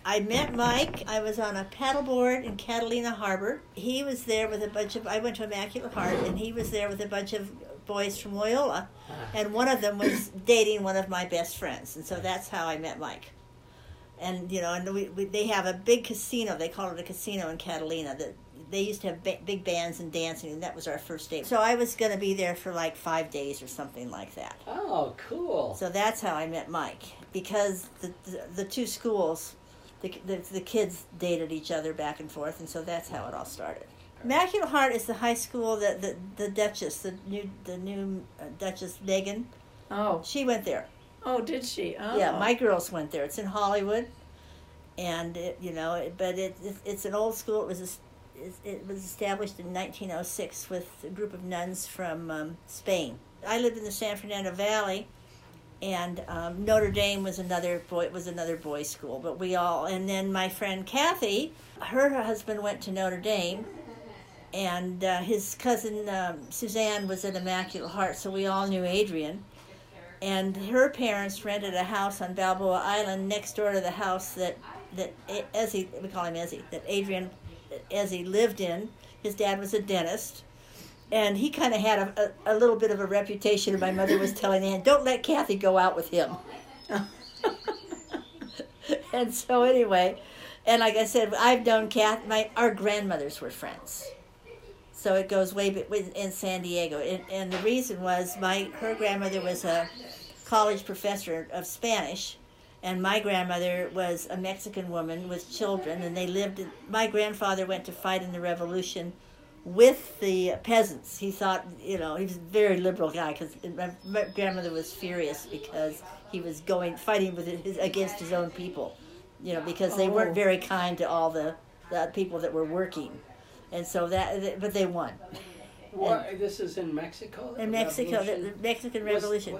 I met Mike. I was on a paddleboard in Catalina Harbor. He was there with a bunch of, I went to Immaculate Heart, and he was there with a bunch of boys from Loyola. And one of them was dating one of my best friends. And so that's how I met Mike. And, you know, and they have a big casino. They call it a casino in Catalina. They used to have big bands and dancing, and that was our first date. So I was going to be there for like 5 days or something like that. Oh, cool. So that's how I met Mike. Because the two schools, the kids dated each other back and forth, and so that's how it all started. Immaculate Heart is the high school that the Duchess, the new Duchess Megan, she went there. Oh, did she? Oh. Yeah, my girls went there. It's in Hollywood, and it's an old school. It was established in 1906 with a group of nuns from Spain. I lived in the San Fernando Valley, and Notre Dame was another boys' school. But and then my friend Kathy, her husband went to Notre Dame, and his cousin Suzanne was at Immaculate Heart, so we all knew Adrian. And her parents rented a house on Balboa Island next door to the house that Ezzy, we call him Ezzy, that Ezzy lived in. His dad was a dentist. And he kind of had a little bit of a reputation, and my mother was telling Ann, don't let Kathy go out with him. And so anyway, and like I said, I've known our grandmothers were friends. So it goes way in San Diego. And the reason was her grandmother was a college professor of Spanish, and my grandmother was a Mexican woman with children, and my grandfather went to fight in the Revolution with the peasants. He thought, he was a very liberal guy, because my grandmother was furious because he was fighting against his own people, because they weren't very kind to all the people that were working. And so but they won. This is in Mexico? In Mexico, the Mexican Revolution.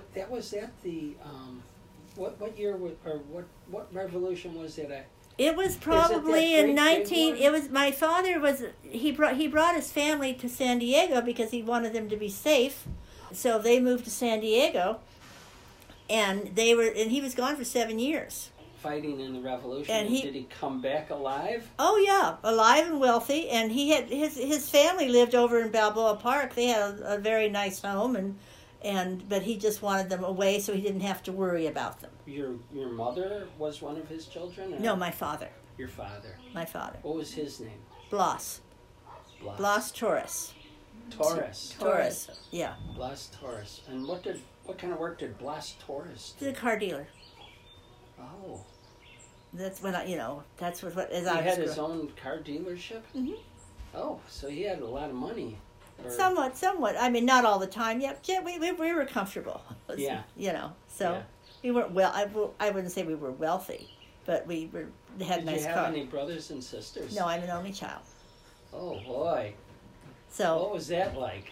What year what revolution was it? It was probably in 19. It was my father he brought his family to San Diego because he wanted them to be safe, so they moved to San Diego, and he was gone for 7 years. Fighting in the Revolution, and did he come back alive? Oh yeah, alive and wealthy, and he had his family lived over in Balboa Park. They had a very nice home, but he just wanted them away so he didn't have to worry about them. Your mother was one of his children? Or? No, my father. Your father. My father. What was his name? Blas. Blas Torres. Torres. Yeah. Blas Torres. And what kind of work did Blas Torres do? He's a car dealer. Oh. That's when that's what he had his own car dealership? Mm-hmm. Oh, so he had a lot of money. Somewhat. I mean, not all the time. Yeah, we were comfortable. Yeah. So we weren't I wouldn't say we were wealthy, but we had nice cars. Did you have any brothers and sisters? No, I'm an only child. Oh boy. So what was that like?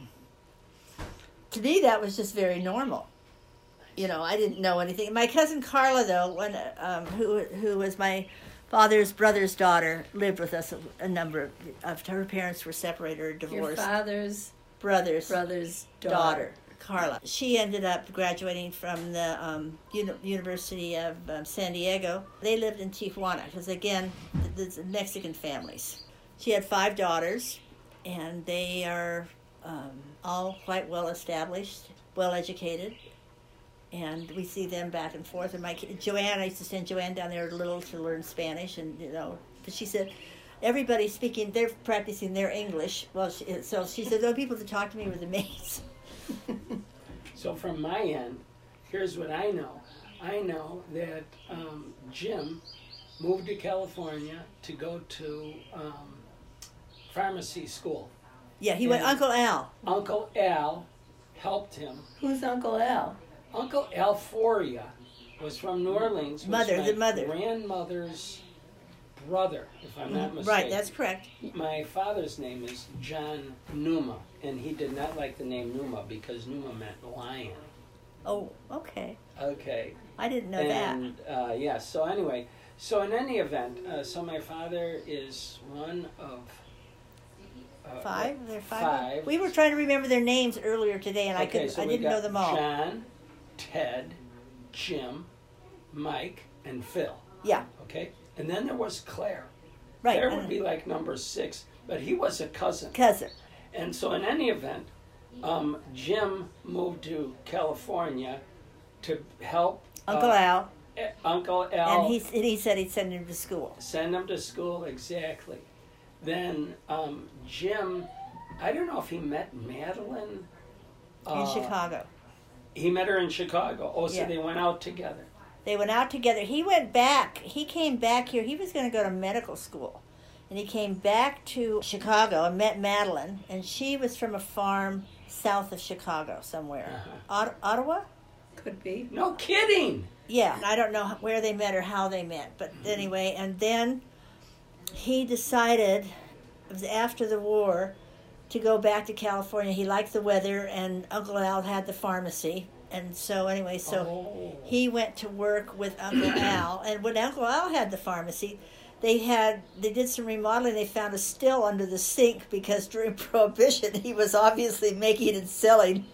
To me, that was just very normal. I didn't know anything. My cousin Carla, though, who was my father's brother's daughter, lived with us a number of her parents were separated or divorced. Your father's brother's daughter, Carla. She ended up graduating from the University of San Diego. They lived in Tijuana because, again, the Mexican families. She had 5 daughters, and they are all quite well established, well educated. And we see them back and forth. And Joanne, I used to send Joanne down there a little to learn Spanish, and but she said, everybody's speaking, they're practicing their English. Well, so she said, the only people that talk to me were the maids. So from my end, here's what I know. I know that Jim moved to California to go to pharmacy school. Yeah, he went. Uncle Al. Uncle Al helped him. Who's Uncle Al? Uncle Alforia was from New Orleans. The mother. Grandmother's brother, if I'm not mistaken. Right, that's correct. My father's name is John Numa, and he did not like the name Numa because Numa meant lion. Oh, okay. Okay. I didn't know that. Yeah, so anyway, so in any event, so my father is one of... 5? There are 5? 5. We were trying to remember their names earlier today, and I didn't know them all. John, Ted, Jim, Mike, and Phil. Yeah. Okay? And then there was Claire. Right. Claire would be like number 6, but he was a cousin. Cousin. And so in any event, Jim moved to California to help Uncle Al. Uncle Al. And he said he'd send him to school. Send him to school, exactly. Then Jim, I don't know if he met Madeline. In Chicago. He met her in Chicago. Oh, so Yeah. they went out together. They went out together. He went back. He came back here. He was going to go to medical school. And he came back to Chicago and met Madeline. And she was from a farm south of Chicago somewhere. Ottawa? Could be. No kidding! Yeah. I don't know where they met or how they met. But anyway, and then he decided, it was after the war, to go back to California. He liked the weather, and Uncle Al had the pharmacy. And so anyway, he went to work with Uncle Al. And when Uncle Al had the pharmacy, they did some remodeling. They found a still under the sink because during Prohibition he was obviously making and selling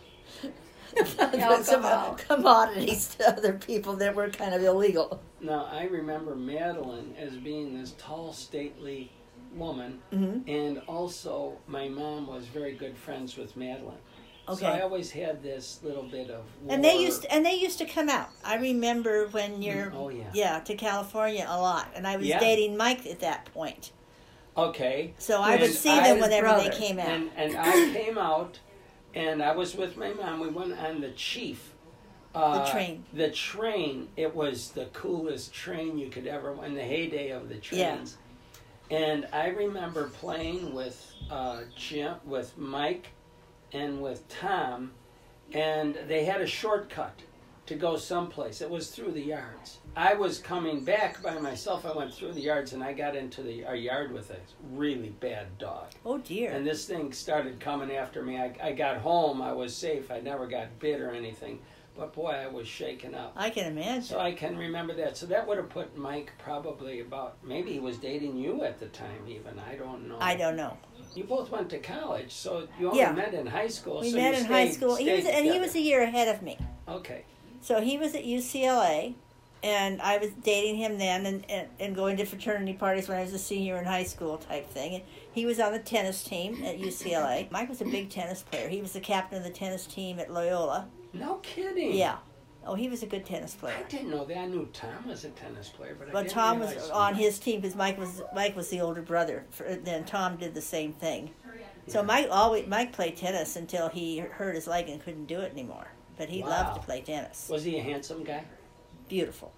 some Alcohol. commodities to other people that were kind of illegal. Now, I remember Madeline as being this tall, stately woman, Mm-hmm. and also my mom was very good friends with Madeline. Okay. So I always had this little bit of war. And they used to come out. I remember when you're Oh, yeah. to California a lot, and I was Yeah. dating Mike at that point. Okay. So I And would see I- them his whenever brother. they came out. And I came out, and I was with my mom. We went on the Chief. The train. The train. It was the coolest train you could ever. In the heyday of the Yeah. trains. And I remember playing with Jim, with Mike, and with Tom, and they had a shortcut to go someplace. It was through the yards. I was coming back by myself. I went through the yards, and I got into our yard with a really bad dog. Oh dear. And this thing started coming after me. I got home. I was safe. I never got bit or anything. But boy, I was shaken up. I can imagine. So I can remember that. So that would have put Mike probably about, maybe he was dating you at the time even. I don't know. I don't know. You both went to college, so you only Yeah. met in high school. We so met you in high stayed- school. stayed He together. was a year ahead of me. Okay. So he was at UCLA, and I was dating him then, and going to fraternity parties when I was a senior in high school type thing. And he was on the tennis team at UCLA. Mike was a big tennis player. He was the captain of the tennis team at Loyola. No kidding. Yeah. Oh, he was a good tennis I player. didn't know that. I knew Tom was a tennis player, but I But didn't Tom was realize on his team because Mike was the older brother. Then Tom did the same thing. So Mike played tennis until he hurt his leg and couldn't do it anymore. But he loved to Wow. play tennis. Was he a handsome guy? Beautiful.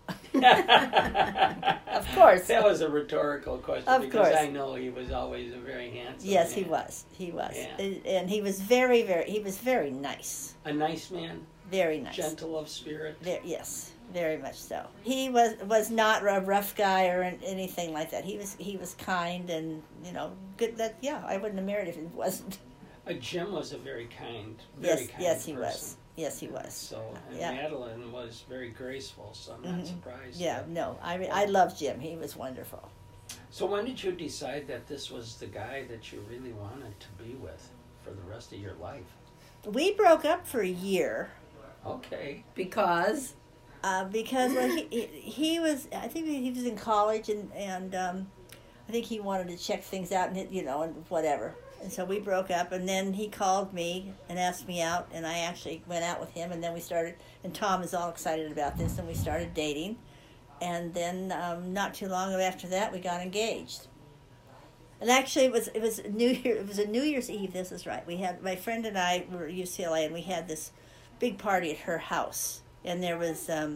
Of course. That was a rhetorical question Of because course. I know he was always a very handsome Yes, he man. was. He was, Yeah. and he was very very nice. A nice man, Very nice. gentle of spirit. Yes, very much so. He was not a rough guy or anything like that. He was kind and good. That I wouldn't have married if he wasn't. Jim was a very kind, very kind Yes, he person. was. Yes, he was. So, and Yeah. Madeline was very graceful, so I'm not surprised. Yeah, no, I loved Jim. He was wonderful. So when did you decide that this was the guy that you really wanted to be with for the rest of your life? We broke up for a year Okay. Because because he was. I think he was in college and I think he wanted to check things out and and whatever. And so we broke up, and then he called me and asked me out, and I actually went out with him, and then we started, and Tom is all excited about this, and we started dating, and then not too long after that, we got engaged. And actually, it was a New Year's Eve. This is right. We had my friend and I were at UCLA, and we had this big party at her house, and there was a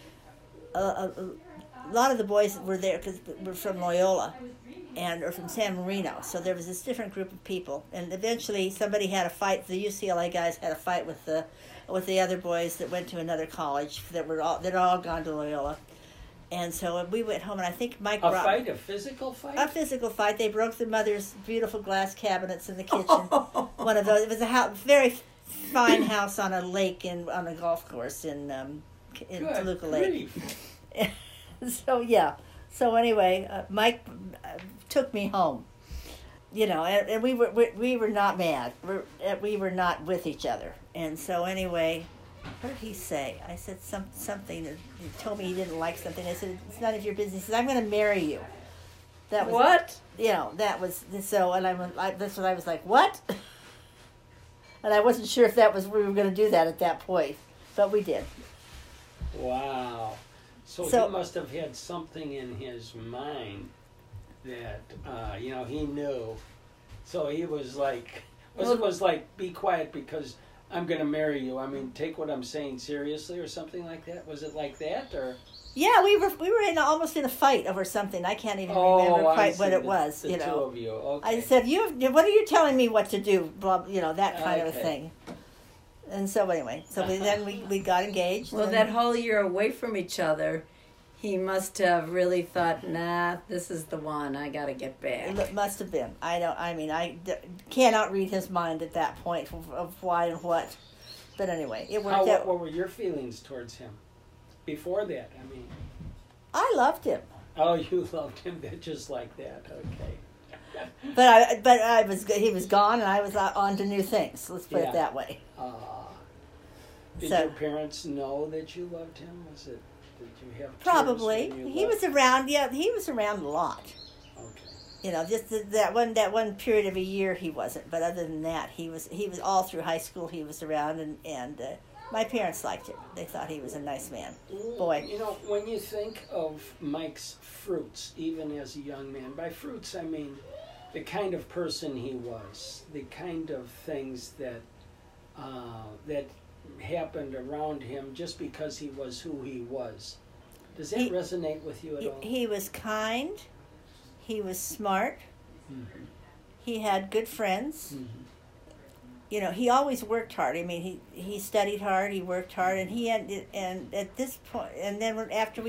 lot of the boys were there because we're from Loyola. Or from San Marino, so there was this different group of people, and eventually somebody had a fight. The UCLA guys had a fight with the other boys that went to another college that had all gone to Loyola, and so we went home. And I think Mike A brought fight, a physical fight? a physical fight. They broke the mother's beautiful glass cabinets in the kitchen. One of those. It was a very fine house on a lake on a golf course in Good Toluca Lake. grief. So yeah. So anyway, Mike took me home, and we were not mad. We were not with each other, and so anyway, What did he say? I said something. He told me he didn't like something. I said, it's none of your business. He said, I'm going to marry you. That was, What? You know, that was, so, and that's what I was like, what? And I wasn't sure if that was, we were going to do that at that point. But we did. Wow. So he must have had something in his mind that, he knew. So he was like, it was like, be quiet because I'm going to marry you. I mean, take what I'm saying seriously or something like that. Was it like that or? Yeah, we were almost in a fight over something. I can't even remember quite what it was. The two of you. Okay. I said, what are you telling me what to do? Blah, that kind of a thing. And so anyway, then we got engaged. Well, that whole year away from each other, he must have really thought, nah, this is the one. I got to get back. It must have been. I cannot read his mind at that point of why and what. But anyway, it worked out. What were your feelings towards him before that? I mean, I loved him. Oh, you loved him just like that. Okay. He was gone, and I was on to new things. Let's put it that way. Did your parents know that you loved him? Did you have probably? He was around. Yeah, he was around a lot. Okay. Just that one period of a year he wasn't. But other than that, he was all through high school. He was around, and my parents liked him. They thought he was a nice man. Boy. When you think of Mike's fruits, even as a young man, by fruits I mean the kind of person he was, the kind of things that happened around him just because he was who he was. Does that resonate with you at all? He was kind. He was smart. Mm-hmm. He had good friends. Mm-hmm. He always worked hard. I mean, he studied hard. He worked hard, and at this point, and then after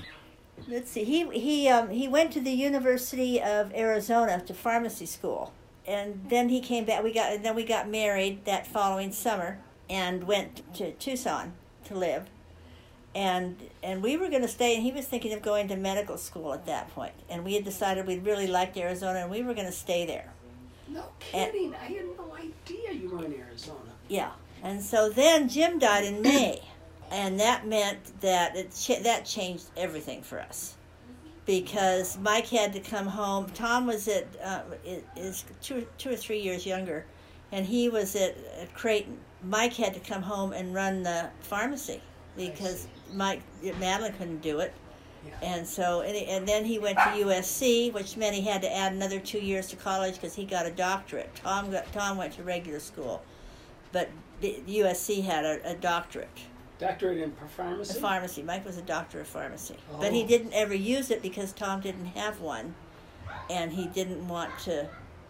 he went to the University of Arizona to pharmacy school, and then he came back. We got married that following summer and went to Tucson to live, and we were going to stay. And he was thinking of going to medical school at that point, and we had decided we really liked Arizona, and we were going to stay there. No kidding! I had no idea you were in Arizona. Yeah, and so then Jim died in May. And that meant that that changed everything for us, because Mike had to come home. Tom was is 2 or 3 years younger, and he was at Creighton. Mike had to come home and run the pharmacy because Madeline couldn't do it, and so and then he went to USC, which meant he had to add another 2 years to college because he got a doctorate. Tom went to regular school, but USC had a doctorate. Doctorate in pharmacy? Pharmacy. Mike was a doctor of pharmacy. Oh. But he didn't ever use it because Tom didn't have one. And he didn't want to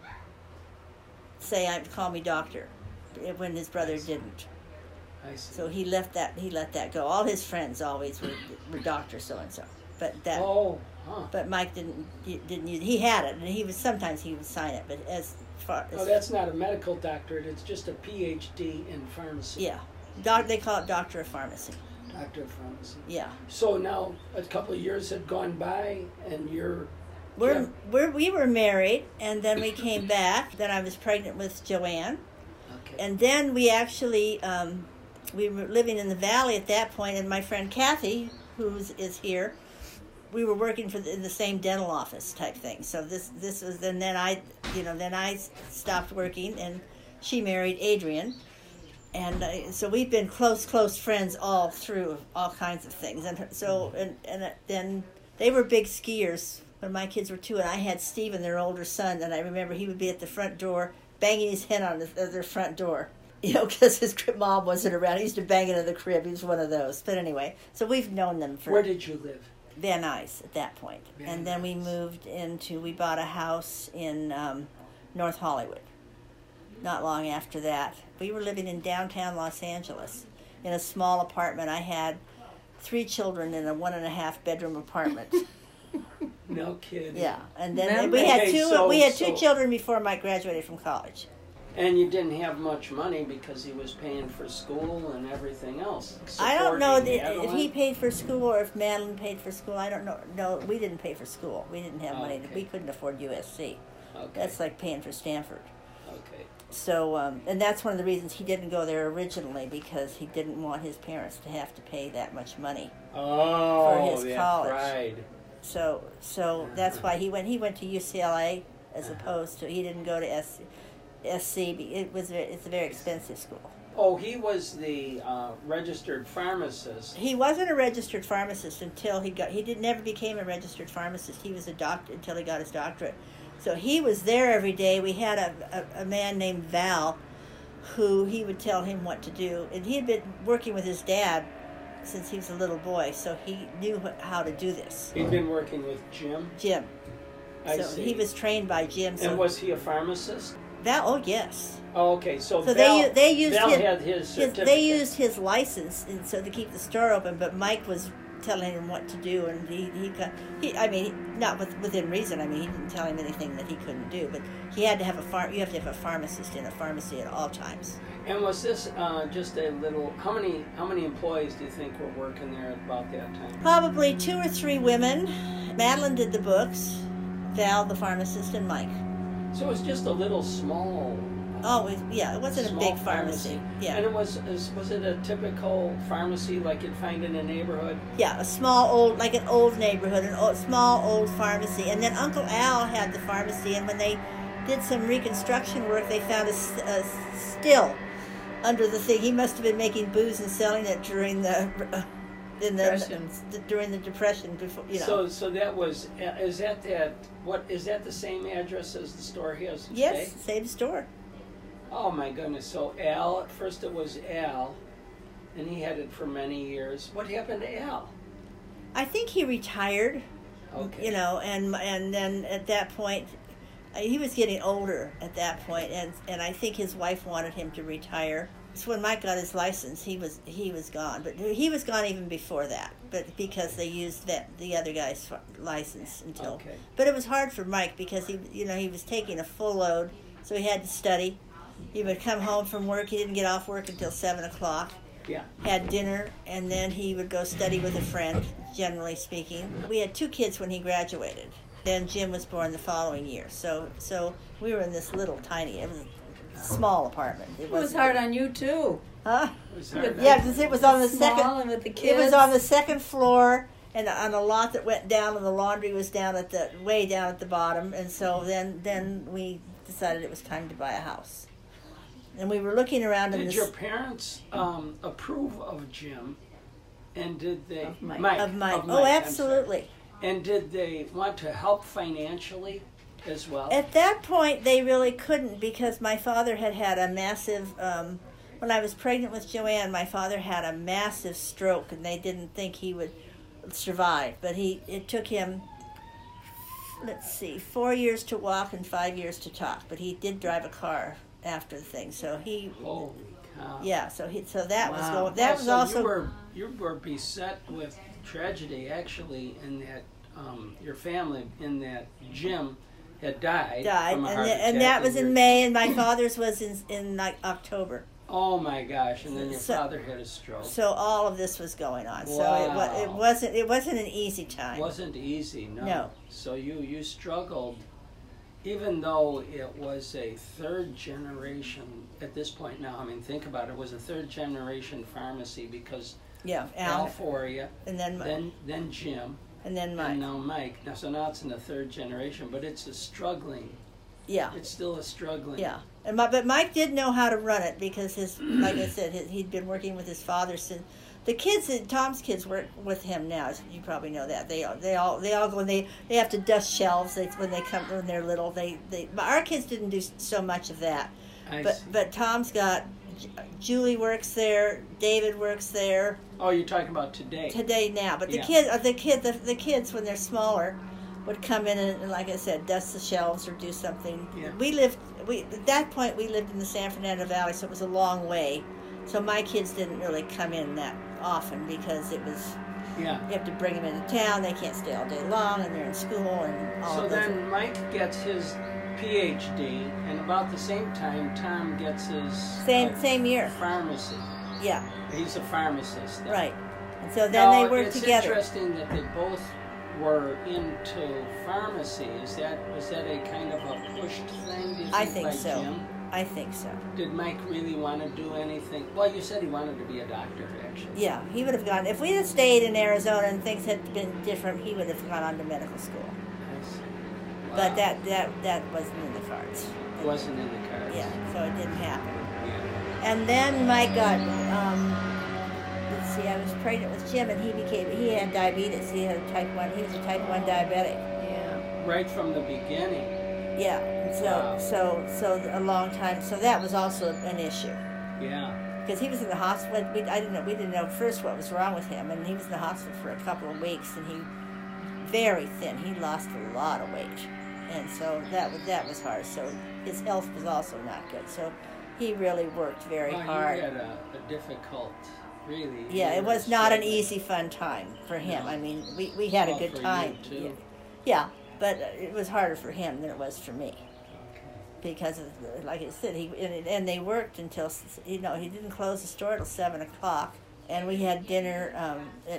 say, call me doctor, when his brother didn't. I see. So he let that go. All his friends always were doctor so-and-so. But that. Oh. Huh. But Mike didn't use it. He had it, and sometimes he would sign it. But as far as... Oh, that's not a medical doctorate. It's just a PhD in pharmacy. Yeah. They call it Doctor of Pharmacy. Doctor of Pharmacy. Yeah. So now a couple of years had gone by, and we were married, and then we came back. Then I was pregnant with Joanne. Okay. And then we actually we were living in the valley at that point, and my friend Kathy, who is here, we were working in the same dental office type thing. So this was, and then I stopped working, and she married Adrian. And so we've been close friends all through all kinds of things. And so, and then they were big skiers when my kids were 2, and I had Stephen, their older son, and I remember he would be at the front door banging his head on their front door, because his mom wasn't around. He used to bang into the crib. He was one of those. But anyway, so we've known them for... Where did you live? Van Nuys at that point. And then we we bought a house in North Hollywood. Not long after that. We were living in downtown Los Angeles in a small apartment. I had 3 children in a 1.5 bedroom apartment. No kidding. Yeah, and then we had two children before Mike graduated from college. And you didn't have much money because he was paying for school and everything else. I don't know if he paid for school or if Madeline paid for school. I don't know. No, we didn't pay for school. We didn't have money. We couldn't afford USC. Okay. That's like paying for Stanford. Okay. So, and that's one of the reasons he didn't go there originally, because he didn't want his parents to have to pay that much money. Oh, his that college. pride. So that's why he went to UCLA as opposed to, he didn't go to SC. It's a very expensive school. Oh, he was the registered pharmacist. He wasn't a registered pharmacist until never became a registered pharmacist. He was a doctor until he got his doctorate. So he was there every day. We had a man named Val who he would tell him what to do. And he had been working with his dad since he was a little boy, so he knew how to do this. He'd been working with Jim? Jim. I So see. he was trained by Jim. So And was he a pharmacist? Val, oh yes. Oh, okay. So So Val, they used Val his, had his certificate. they used his license and so to keep the store open, but Mike was telling him what to do, and he I mean, not within reason. I mean, he didn't tell him anything that he couldn't do, but he had to have you have to have a pharmacist in a pharmacy at all times. And was this just a little? How many employees do you think were working there at about that time? Probably 2 or 3 women. Madeline did the books, Val the pharmacist, and Mike. So it was just a little small. Oh, it wasn't a small big pharmacy. Yeah. And was it a typical pharmacy like you'd find in a neighborhood? Yeah, a small old, like an old neighborhood, small old pharmacy. And then Uncle Al had the pharmacy, and when they did some reconstruction work, they found a still under the thing. He must have been making booze and selling it during the during the Depression. Before, you know. So that was is that the same address as the store has today? Yes, same store. Oh my goodness! So Al, at first it was Al, and he had it for many years. What happened to Al? I think he retired. Okay. You know, and then at that point, he was getting older at that point, and I think his wife wanted him to retire. So when Mike got his license, he was gone, but he was gone even before that. But because they used the other guy's license until. Okay. But it was hard for Mike because he was taking a full load, so he had to study. He would come home from work. He didn't get off work until 7:00. Yeah. Had dinner, and then he would go study with a friend, generally speaking. We had 2 kids when he graduated. Then Jim was born the following year. So we were in this little tiny, it was a small apartment. It was hard on you too. Huh? It was hard. Yeah, because it was on the Small second. and with the It kids. was on the second floor, and on a lot that went down, and the laundry was way down at the bottom. And so then we decided it was time to buy a house. And we were looking around in Did this. your parents approve of Jim? And did they Of Mike. Of Mike. I'm Oh, sorry. absolutely. And did they want to help financially as well? At that point, they really couldn't because my father had a massive. When I was pregnant with Joanne, my father had a massive stroke, and they didn't think he would survive. But it took him, 4 years to walk and 5 years to talk. But he did drive a car after the thing, so he. Holy cow! Yeah, so that was Wow. going. That was also. You were beset with tragedy actually in that your family in that Jim had died from a heart attack, and that was in your- May, and my father's was in like October. Oh my gosh! And then your So- father had a stroke. So all of this was going on. So Wow. it wasn't an easy time. Wasn't easy, no. No. So you struggled, even though it was a 3rd generation at this point now. I mean, think about it. It was a 3rd generation pharmacy because Yeah, Al Al, for you, and then then Jim, Mike. and now Mike. So now it's in the 3rd generation, but it's a struggling. Yeah, It's still a struggling. yeah. But Mike did know how to run it because like I said, he'd been working with his father since. The kids, Tom's kids, work with him now. As you probably know that they all go and they have to dust shelves. When they're little. But our kids didn't do so much of that. I see. But Tom's got Julie works there. David works there Oh, you're talking about today. today now. But the Yeah. kids when they're smaller would come in and like I said, dust the shelves or do something. Yeah. At that point we lived in the San Fernando Valley, so it was a long way. So my kids didn't really come in that often because it was Yeah. you have to bring them into town. They can't stay all day long, and they're in school and all So of those. then Mike gets his PhD, and about the same time Tom gets his Same year. pharmacy. Yeah, He's a pharmacist. then. right. And so then Now, they worked it's together. interesting that they both were into pharmacy. Was that a kind of a pushed thing? Do you I think think by so. Jim? I think so. Did Mike really want to do anything? Well, you said he wanted to be a doctor, actually. Yeah, he would have gone. If we had stayed in Arizona and things had been different, he would have gone on to medical school. I see. Wow. But that wasn't in the cards. It wasn't in the cards. Yeah, so it didn't happen. Yeah. And then Mike got, let's see, I was pregnant with Jim, and he had diabetes. He had he was a type 1 diabetic. Yeah. Right from the beginning. Yeah, Wow. so a long time. So that was also an issue. Yeah. Because he was in the hospital. We didn't know first what was wrong with him, and he was in the hospital for a couple of weeks, and he very thin. He lost a lot of weight, and so that was hard. So his health was also not good. So he really worked very hard. You had a difficult, really. Yeah, it was not an easy, fun time for him. No. I mean, we had a Well, good for time. you, too. Yeah, but it was harder for him than it was for me. Okay. Because of, like I said, and they worked until, he didn't close the store till 7:00, and we had dinner at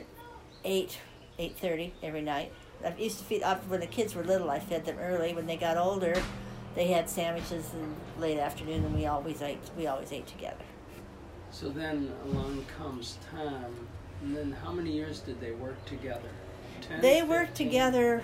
8:30 every night. I used to feed when the kids were little. I fed them early. When they got older, they had sandwiches in late afternoon, and we always ate together. So then along comes Tom, and then how many years did they work together? 10, They worked 15? together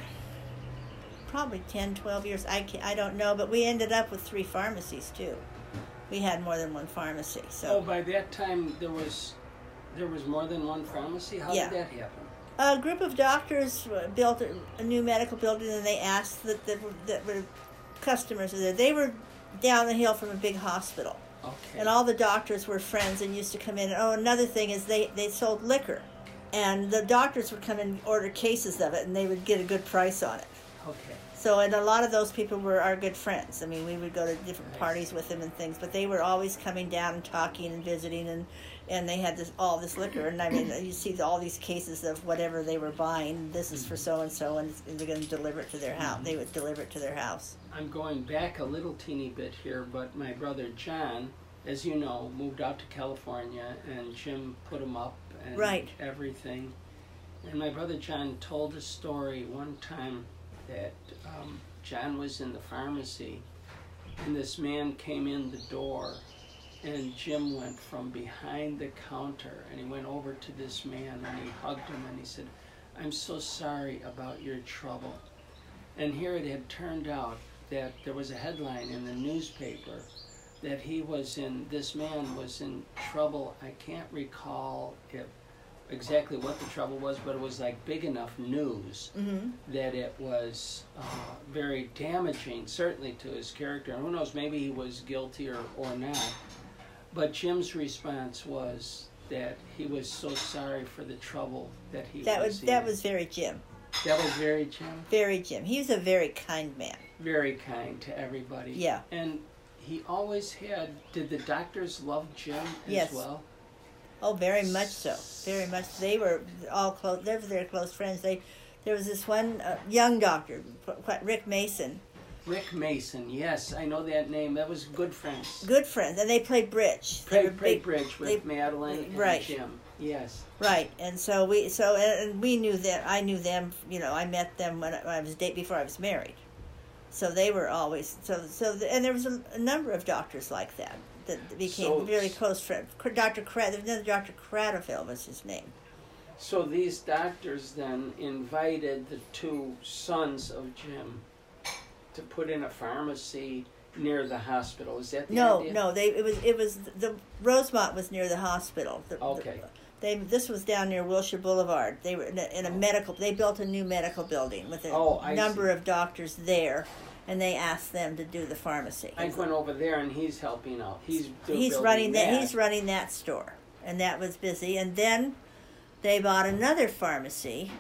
probably 10, 12 years. I don't know, but we ended up with 3 pharmacies too. We had more than one pharmacy. So. Oh, by that time there was more than one pharmacy? How Yeah. did that happen? A group of doctors built a new medical building, and they asked that were customers there. They were down the hill from a big hospital, Okay. and all the doctors were friends and used to come in. Oh, another thing is they sold liquor, and the doctors would come and order cases of it, and they would get a good price on it. Okay. So, and a lot of those people were our good friends. I mean, we would go to different parties with them and things, but they were always coming down and talking and visiting, and they had all this liquor. And I mean, you see all these cases of whatever they were buying. This is for so and so, and they're going to deliver it to their house. They would deliver it to their house. I'm going back a little teeny bit here, but my brother John, as you know, moved out to California, and Jim put him up and Right. everything. And my brother John told a story one time that John was in the pharmacy, and this man came in the door, and Jim went from behind the counter, and he went over to this man, and he hugged him, and he said, "I'm so sorry about your trouble." And here it had turned out that there was a headline in the newspaper that this man was in trouble. I can't recall exactly what the trouble was, but it was like big enough news that it was very damaging, certainly to his character. And who knows, maybe he was guilty or not. But Jim's response was that he was so sorry for the trouble that he was in. That was very Jim. That was very Jim? Very Jim. He was a very kind man. Very kind to everybody. Yeah. And he always did the doctors love Jim Yes. as well? Oh, very much so. Very much. They were all close. They were their close friends. There was this one young doctor, Rick Mason. Rick Mason, yes, I know that name. That was good friends. Good friends, and they played bridge. They were Played big- bridge with Madeline and right. Jim. Yes. Right, and so we knew them. I knew them. I met them when I was before I was married. So they were always and there was a number of doctors like that became really close friends. Dr. Cradaville was his name. So these doctors then invited the 2 sons of Jim to put in a pharmacy near the hospital. Is that the idea? No. It was the Rosemont was near the hospital. Okay. This was down near Wilshire Boulevard. They were in a medical. They built a new medical building with a number of doctors there, and they asked them to do the pharmacy. I went over there, and he's helping out. He's running that. He's running that store, and that was busy. And then they bought another pharmacy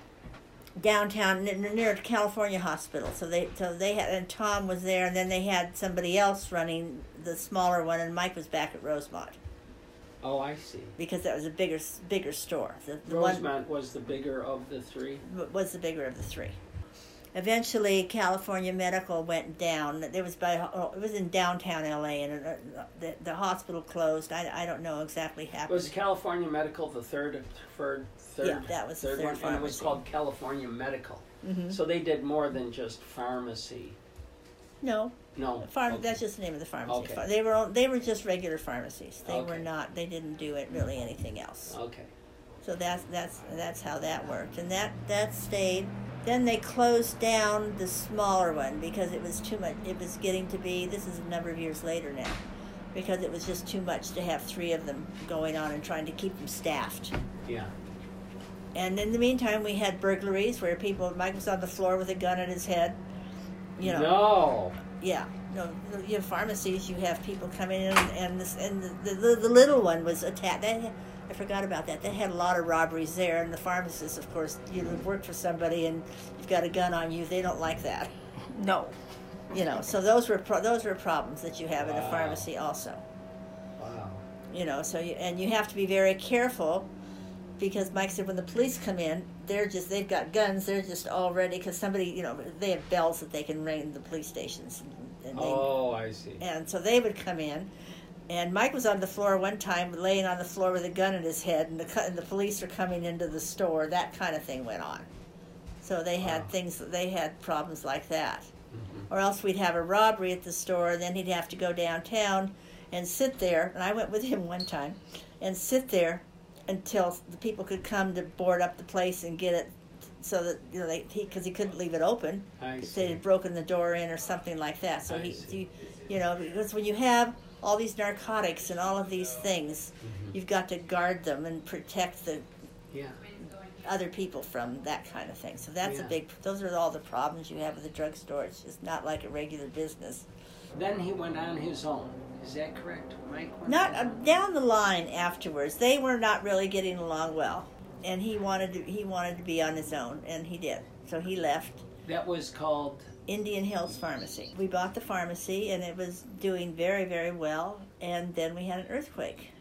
downtown near California Hospital. So they had, and Tom was there, and then they had somebody else running the smaller one, and Mike was back at Rosemont. Oh, I see. Because that was a bigger store. The Rosemont was the bigger of the 3? Was the bigger of the 3. Eventually, California Medical went down. It was in downtown LA, and the hospital closed. I don't know exactly happened. Was California Medical the third? Yeah, that was the third one, pharmacy. and it was called California Medical. Mm-hmm. So they did more than just pharmacy. No, No. farm. Okay. That's just the name of the pharmacy. Okay. They were just regular pharmacies. They were Okay. not. They didn't do it really anything else. Okay. So that's how that worked, and that stayed. Then they closed down the smaller one because it was too much. It was getting to be. This is a number of years later now, because it was just too much to have three of them going on and trying to keep them staffed. Yeah. And in the meantime, we had burglaries where Mike was on the floor with a gun at his head. You know. No. Yeah. No, you have pharmacies. You have people coming in, and the little one was attacked. I forgot about that. They had a lot of robberies there, and the pharmacists, of course, you work for somebody and you've got a gun on you. They don't like that. No. You know, so those were problems that you have in a pharmacy also. Wow. You know, so you have to be very careful, because Mike said when the police come in, they've got guns. They're just all ready because somebody, you know, they have bells that they can ring the police stations. I see. And so they would come in, and Mike was on the floor one time, laying on the floor with a gun in his head, and the police are coming into the store. That kind of thing went on. So they had they had problems like that. Or else we'd have a robbery at the store, and then he'd have to go downtown and sit there. And I went with him one time, and sit there until the people could come to board up the place and get it, so that, you know, because he couldn't leave it open. They had broken the door in or something like that. So you know, because when you have all these narcotics and all of these things, you've got to guard them and protect the other people from that kind of thing. So that's those are all the problems you have with the drugstore. It's just not like a regular business. Then he went on his own. Is that correct? Mike went Not down the line afterwards. They were not really getting along well, and he wanted to be on his own, and he did. So he left. That was called Indian Hills Pharmacy. We bought the pharmacy, and it was doing very, very well. And then we had an earthquake,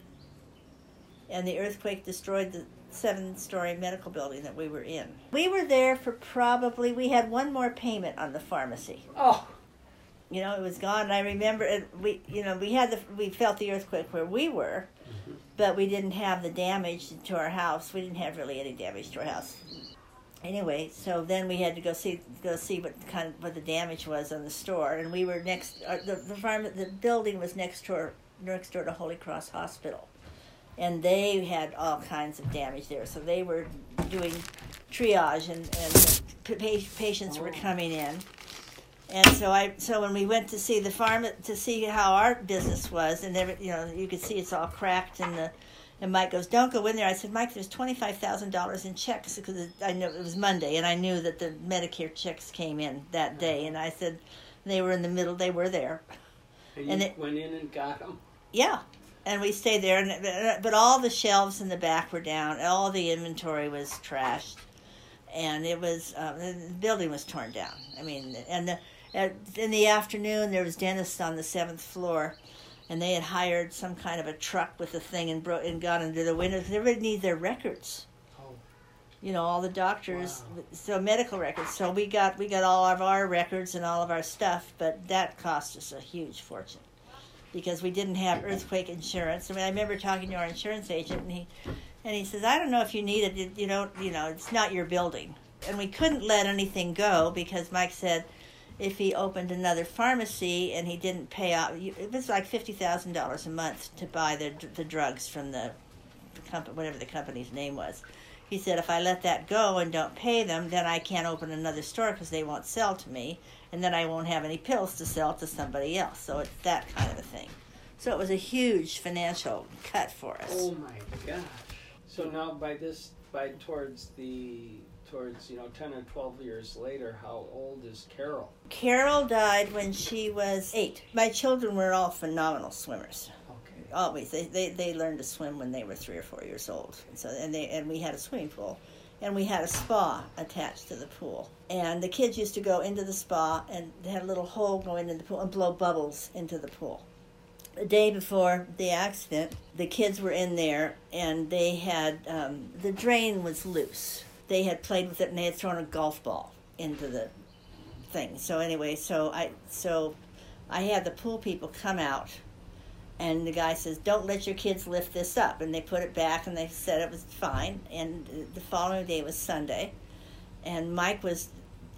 and the earthquake destroyed the 7-story medical building that we were in. We were there for we had one more payment on the pharmacy. Oh. You know, it was gone. And I remember we felt the earthquake where we were, but we didn't have the damage to our house. We didn't have really any damage to our house. Anyway, so then we had to go see what the damage was on the store, and we were next. The building was next door to Holy Cross Hospital, and they had all kinds of damage there. So they were doing triage, and the patients were coming in. And so when we went to see the farm to see how our business was, and you could see it's all cracked, and Mike goes, "Don't go in there." I said, "Mike, there's $25,000 in checks," because I know it was Monday, and I knew that the Medicare checks came in that day, and I said they were in the middle. They were there. And you went in and got them. Yeah, and we stayed there, but all the shelves in the back were down. All the inventory was trashed, and it was the building was torn down. I mean, in the afternoon, there was dentists on the 7th floor, and they had hired some kind of a truck with a thing and got into the windows. Everybody needed their records. Oh. You know, all the doctors, Wow. So medical records. So we got all of our records and all of our stuff, but that cost us a huge fortune because we didn't have earthquake insurance. I mean, I remember talking to our insurance agent, and he says, "I don't know if you need it. You know, it's not your building." And we couldn't let anything go because Mike said, if he opened another pharmacy and he didn't pay out, it was like $50,000 a month to buy the drugs from the company, whatever the company's name was. He said, if I let that go and don't pay them, then I can't open another store because they won't sell to me, and then I won't have any pills to sell to somebody else. So it's that kind of a thing. So it was a huge financial cut for us. Oh my gosh! So now towards 10 or 12 years later, how old is Carol? Carol died when she was 8. My children were all phenomenal swimmers. Okay. Always. They learned to swim when they were 3 or 4 years old. And we had a swimming pool. And we had a spa attached to the pool. And the kids used to go into the spa, and they had a little hole going in the pool and blow bubbles into the pool. The day before the accident, the kids were in there, and they had, the drain was loose. They had played with it, and they had thrown a golf ball into the thing. So anyway, so I had the pool people come out, and the guy says, "Don't let your kids lift this up." And they put it back, and they said it was fine. And the following day was Sunday, and Mike was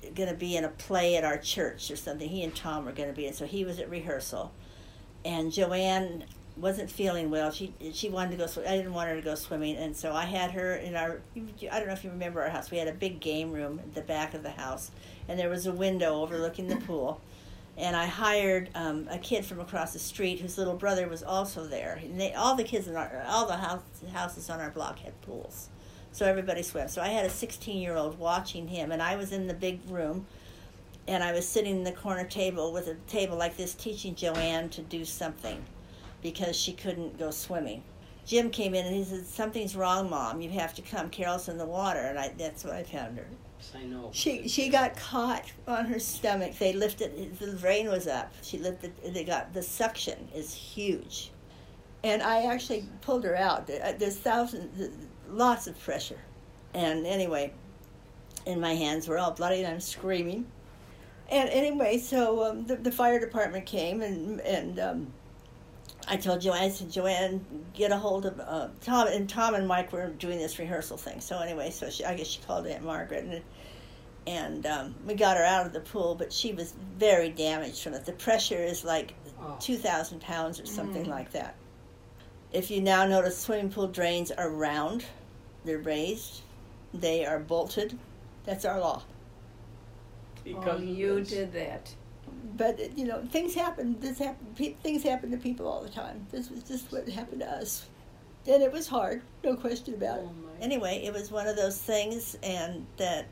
going to be in a play at our church or something. He and Tom were going to be in, so he was at rehearsal. And Joanne wasn't feeling well. She wanted to go swim. I didn't want her to go swimming, and so I had her in our, I don't know if you remember our house. We had a big game room at the back of the house, and there was a window overlooking the pool. And I hired a kid from across the street whose little brother was also there. And all the kids in all the houses on our block had pools, so everybody swam. So I had a 16-year-old watching him, and I was in the big room, and I was sitting in the corner table with a table like this, teaching Joanne to do something, because she couldn't go swimming. Jim came in and he said, "Something's wrong, Mom. You have to come. Carol's in the water." And that's what I found her. I know. She got caught on her stomach. They lifted, the drain was up. She lifted, the suction is huge. And I actually pulled her out. There's lots of pressure. And anyway, and my hands were all bloody and I'm screaming. And anyway, so the fire department came and I told Joanne, I said, "Joanne, get a hold of Tom." And Tom and Mike were doing this rehearsal thing. So anyway, so I guess she called Aunt Margaret, and we got her out of the pool, but she was very damaged from it. The pressure is like 2,000 pounds or something like that. If you now notice, swimming pool drains are round. They're raised. They are bolted. That's our law. Because you did that. But, things happen. Things happen to people all the time. This was just what happened to us. And it was hard, no question about it. Anyway, it was one of those things, and that,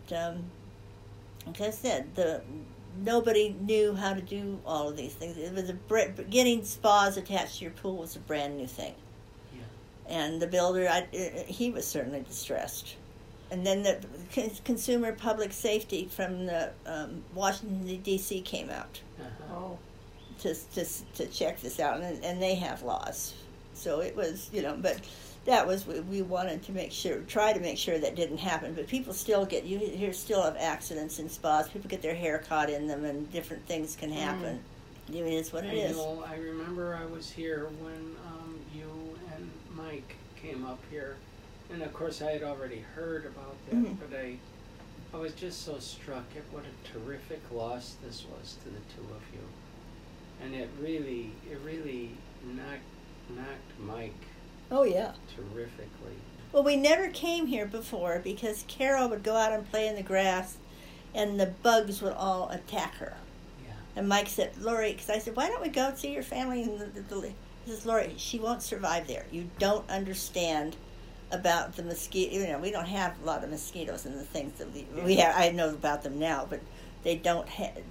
like I said, nobody knew how to do all of these things. It was getting spas attached to your pool was a brand new thing. Yeah. And the builder, he was certainly distressed. And then the Consumer Public Safety from the Washington, D.C. came out to check this out, and they have laws. So it was, but that was, we wanted to try to make sure that didn't happen. But people still you hear still of accidents in spas. People get their hair caught in them, and different things can happen. I mean, it's what it is. I remember I was here when you and Mike came up here. And of course, I had already heard about that, but I was just so struck at what a terrific loss this was to the two of you, and it really knocked Mike. Oh yeah. Terrifically. Well, we never came here before because Carol would go out and play in the grass, and the bugs would all attack her. Yeah. And Mike said, "Lori," because I said, "Why don't we go see your family?" And he says, "Lori, she won't survive there. You don't understand about the mosquito. We don't have a lot of mosquitoes and the things that we have. I know about them now, but they don't.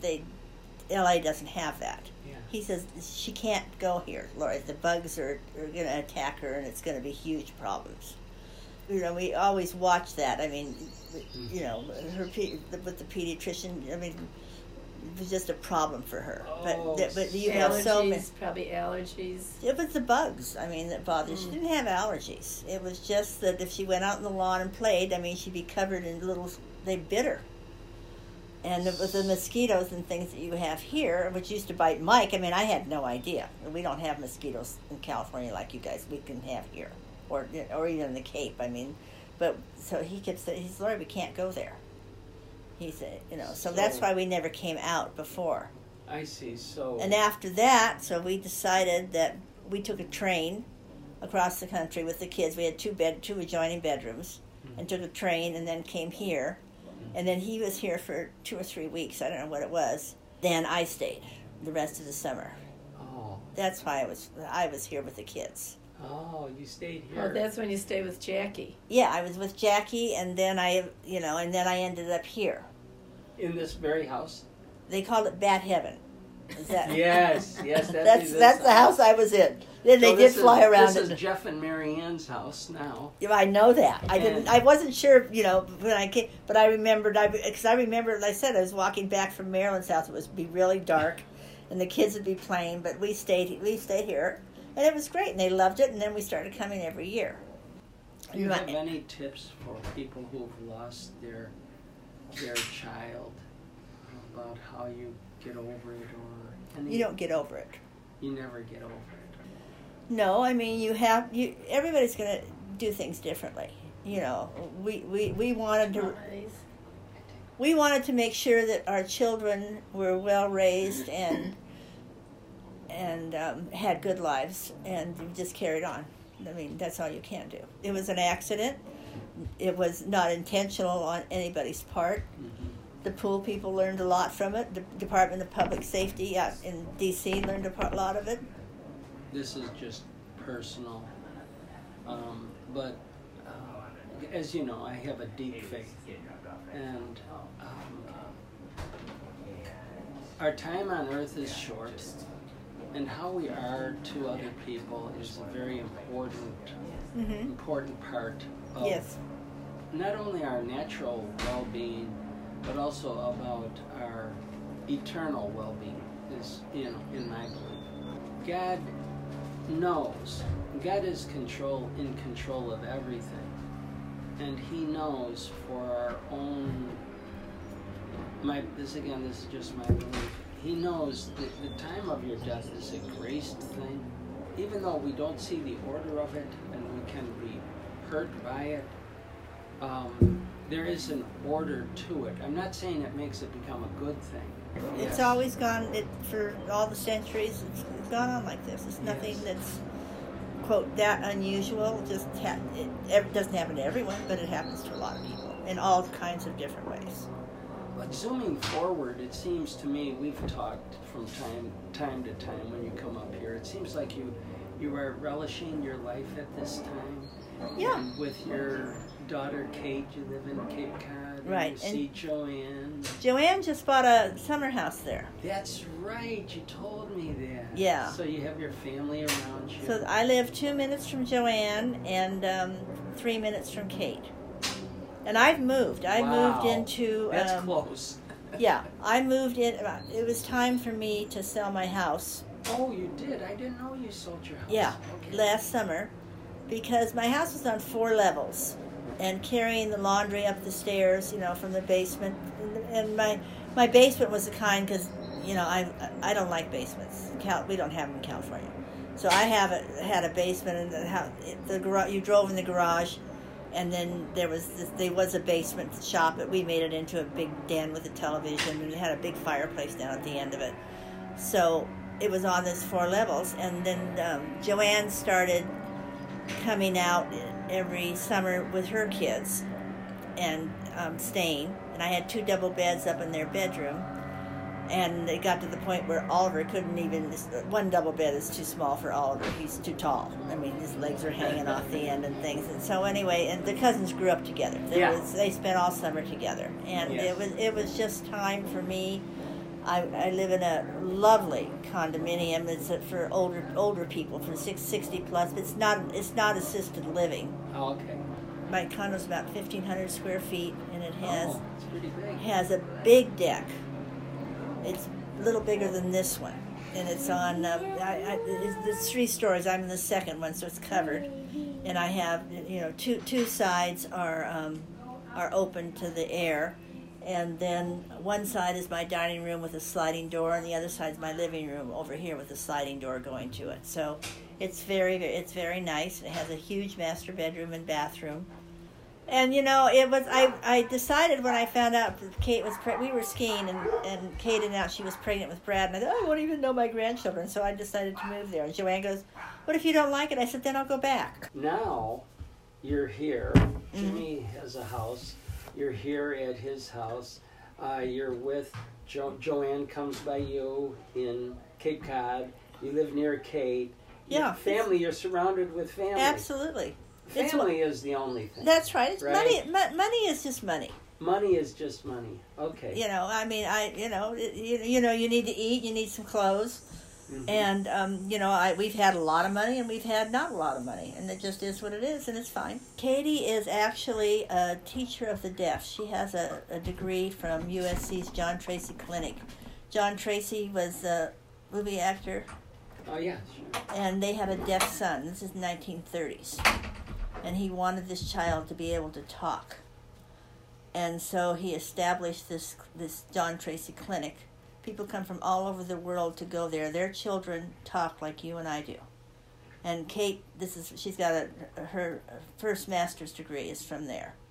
LA doesn't have that." Yeah. He says she can't go here, Lori. The bugs are going to attack her, and it's going to be huge problems. We always watch that. I mean, her with the pediatrician. I mean, it was just a problem for her. But you have so many. Probably allergies. It was the bugs, that bothered. She didn't have allergies. It was just that if she went out on the lawn and played, she'd be covered in they bit her. And it was the mosquitoes and things that you have here, which used to bite Mike. I had no idea. We don't have mosquitoes in California like you guys we can have here, or even the Cape. But so he kept saying, he's, "Lori, we can't go there." He said, so that's why we never came out before. I see. So. And after that, so we decided that we took a train across the country with the kids. We had two adjoining bedrooms, and took a train, and then came here, and then he was here for 2 or 3 weeks. I don't know what it was. Then I stayed the rest of the summer. Oh. That's why I was here with the kids. Oh, you stayed here. Oh, that's when you stayed with Jackie. Yeah, I was with Jackie, and then I ended up here. In this very house? They called it Bat Heaven. Is that? Yes. That's the house I was in. Then they did fly around. This is Jeff and Mary Ann's house now. Yeah, I know that. I wasn't sure, when I came, but I remembered. Because I remember, like I said, I was walking back from Marilyn's house. It would be really dark, and the kids would be playing. But we stayed here, and it was great, and they loved it. And then we started coming every year. Do you have any tips for people who've lost their child about how you get over it, or you don't get over it. You never get over it. No, everybody's going to do things differently. We wanted to. we wanted to make sure that our children were well raised and had good lives, and we just carried on. I mean, that's all you can do. It was an accident. It was not intentional on anybody's part. Mm-hmm. The pool people learned a lot from it. The Department of Public Safety out in D.C. learned a lot of it. This is just personal. But as you know, I have a deep faith. And our time on earth is short. And how we are to other people is a very important part of Yes. not only our natural well-being, but also about our eternal well-being, is, in my belief. God knows. God is in control of everything. And He knows for our own, this is just my belief. He knows that the time of your death is a graced thing. Even though we don't see the order of it and we can be hurt by it, there is an order to it. I'm not saying it makes it become a good thing. It's Yes. always gone, for all the centuries, it's gone on like this. It's nothing Yes. that's, quote, that unusual. It doesn't happen to everyone, but it happens to a lot of people in all kinds of different ways. But zooming forward, it seems to me, we've talked from time to time when you come up here, it seems like you are relishing your life at this time. Yeah. And with your daughter Kate, you live in Cape Cod. Right. And you see Joanne. Joanne just bought a summer house there. That's right, you told me that. Yeah. So you have your family around you. So I live 2 minutes from Joanne and 3 minutes from Kate. And I've moved. I moved into... That's close. Yeah, I moved in. It was time for me to sell my house. Oh, you did? I didn't know you sold your house. Yeah, Okay. last summer, because my house was on 4 levels, and carrying the laundry up the stairs, from the basement, and my basement was the kind, because I don't like basements. We don't have them in California, so I had a basement, and you drove in the garage. And then there was a basement shop, but we made it into a big den with a television, and it had a big fireplace down at the end of it. So it was on this 4 levels, and then Joanne started coming out every summer with her kids and staying. And I had 2 double beds up in their bedroom, and it got to the point where Oliver couldn't even, one double bed is too small for Oliver. He's too tall. I mean, his legs are hanging off the end and things. And so anyway, and the cousins grew up together. They spent all summer together. And Yes. it was just time for me. I live in a lovely condominium. It's for older people, for 60 plus. It's not assisted living. Oh, okay. My condo's about 1,500 square feet, and it It's pretty big. has a big deck. It's a little bigger than this one, and it's on. It's 3 stories. I'm in the second one, so it's covered, and I have two sides are open to the air, and then one side is my dining room with a sliding door, and the other side is my living room over here with a sliding door going to it. So it's very nice. It has a huge master bedroom and bathroom. And it was. I decided when I found out that Kate was we were skiing, and Kate announced she was pregnant with Brad, and I thought, I won't even know my grandchildren. So I decided to move there. And Joanne goes, "What if you don't like it?" I said, "Then I'll go back." Now you're here. Jimmy has a house. You're here at his house. You're with Joanne comes by you in Cape Cod. You live near Kate. Yeah. Family. You're surrounded with family. Absolutely. Family is the only thing. That's right. It's Right? money is just money. Money is just money. Okay. I mean, you need to eat. You need some clothes. Mm-hmm. And, we've had a lot of money and we've had not a lot of money. And it just is what it is, and it's fine. Katie is actually a teacher of the deaf. She has a degree from USC's John Tracy Clinic. John Tracy was a movie actor. Oh, yeah, sure. And they had a deaf son. This is 1930s. And he wanted this child to be able to talk. And so he established this John Tracy Clinic. People come from all over the world to go there. Their children talk like you and I do. And Kate, she's got her first master's degree is from there.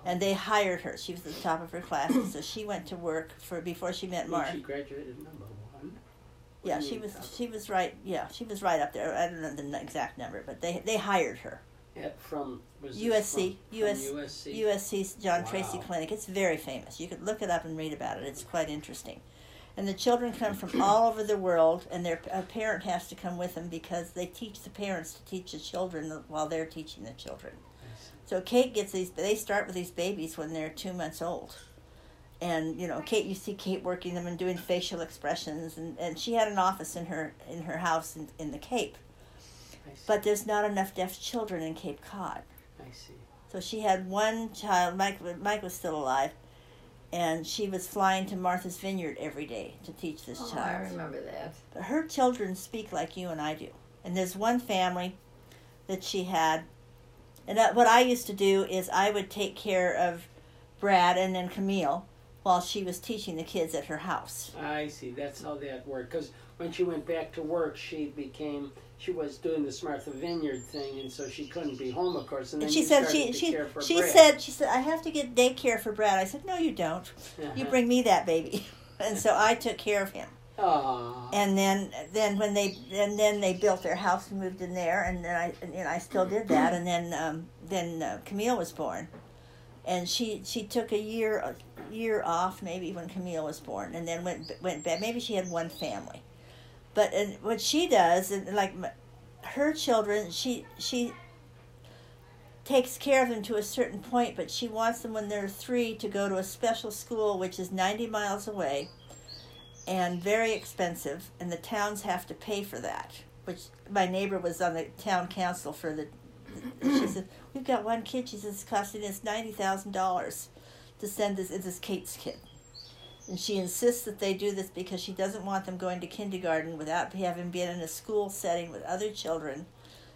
And they hired her. She was at the top of her class, and so she went to work before she met Mark. She graduated number 1. Yeah, she was right. Yeah, she was right up there. I don't know the exact number, but they hired her. From USC, USC. USC's John Wow. Tracy Clinic. It's very famous. You could look it up and read about it. It's quite interesting. And the children come from all over the world, and a parent has to come with them because they teach the parents to teach the children while they're teaching the children. So Kate gets these. They start with these babies when they're 2 months old, and Kate. You see Kate working them and doing facial expressions, and she had an office in her house in the Cape. But there's not enough deaf children in Cape Cod. I see. So she had one child. Mike was still alive, and she was flying to Martha's Vineyard every day to teach this child. I remember that. But her children speak like you and I do. And there's one family that she had. And what I used to do is I would take care of Brad and then Camille while she was teaching the kids at her house. I see. That's how that worked. Because when she went back to work, she was doing the Martha Vineyard thing, and so she couldn't be home, of course. And then she said I have to get daycare for Brad. I said, no, you don't. You bring me that baby. And so I took care of him. Aww. And then when they built their house and moved in there, and then I still did that. And then Camille was born, and she took a year off maybe when Camille was born, and then went back. Maybe she had one family, but what she does, and like her children, she takes care of them to a certain point, but she wants them when they're 3 to go to a special school which is 90 miles away. And very expensive, and the towns have to pay for that. Which my neighbor was on the town council for the. She said, "We've got one kid." She says, "It's costing us $90,000 to send this Kate's kid," and she insists that they do this because she doesn't want them going to kindergarten without having been in a school setting with other children.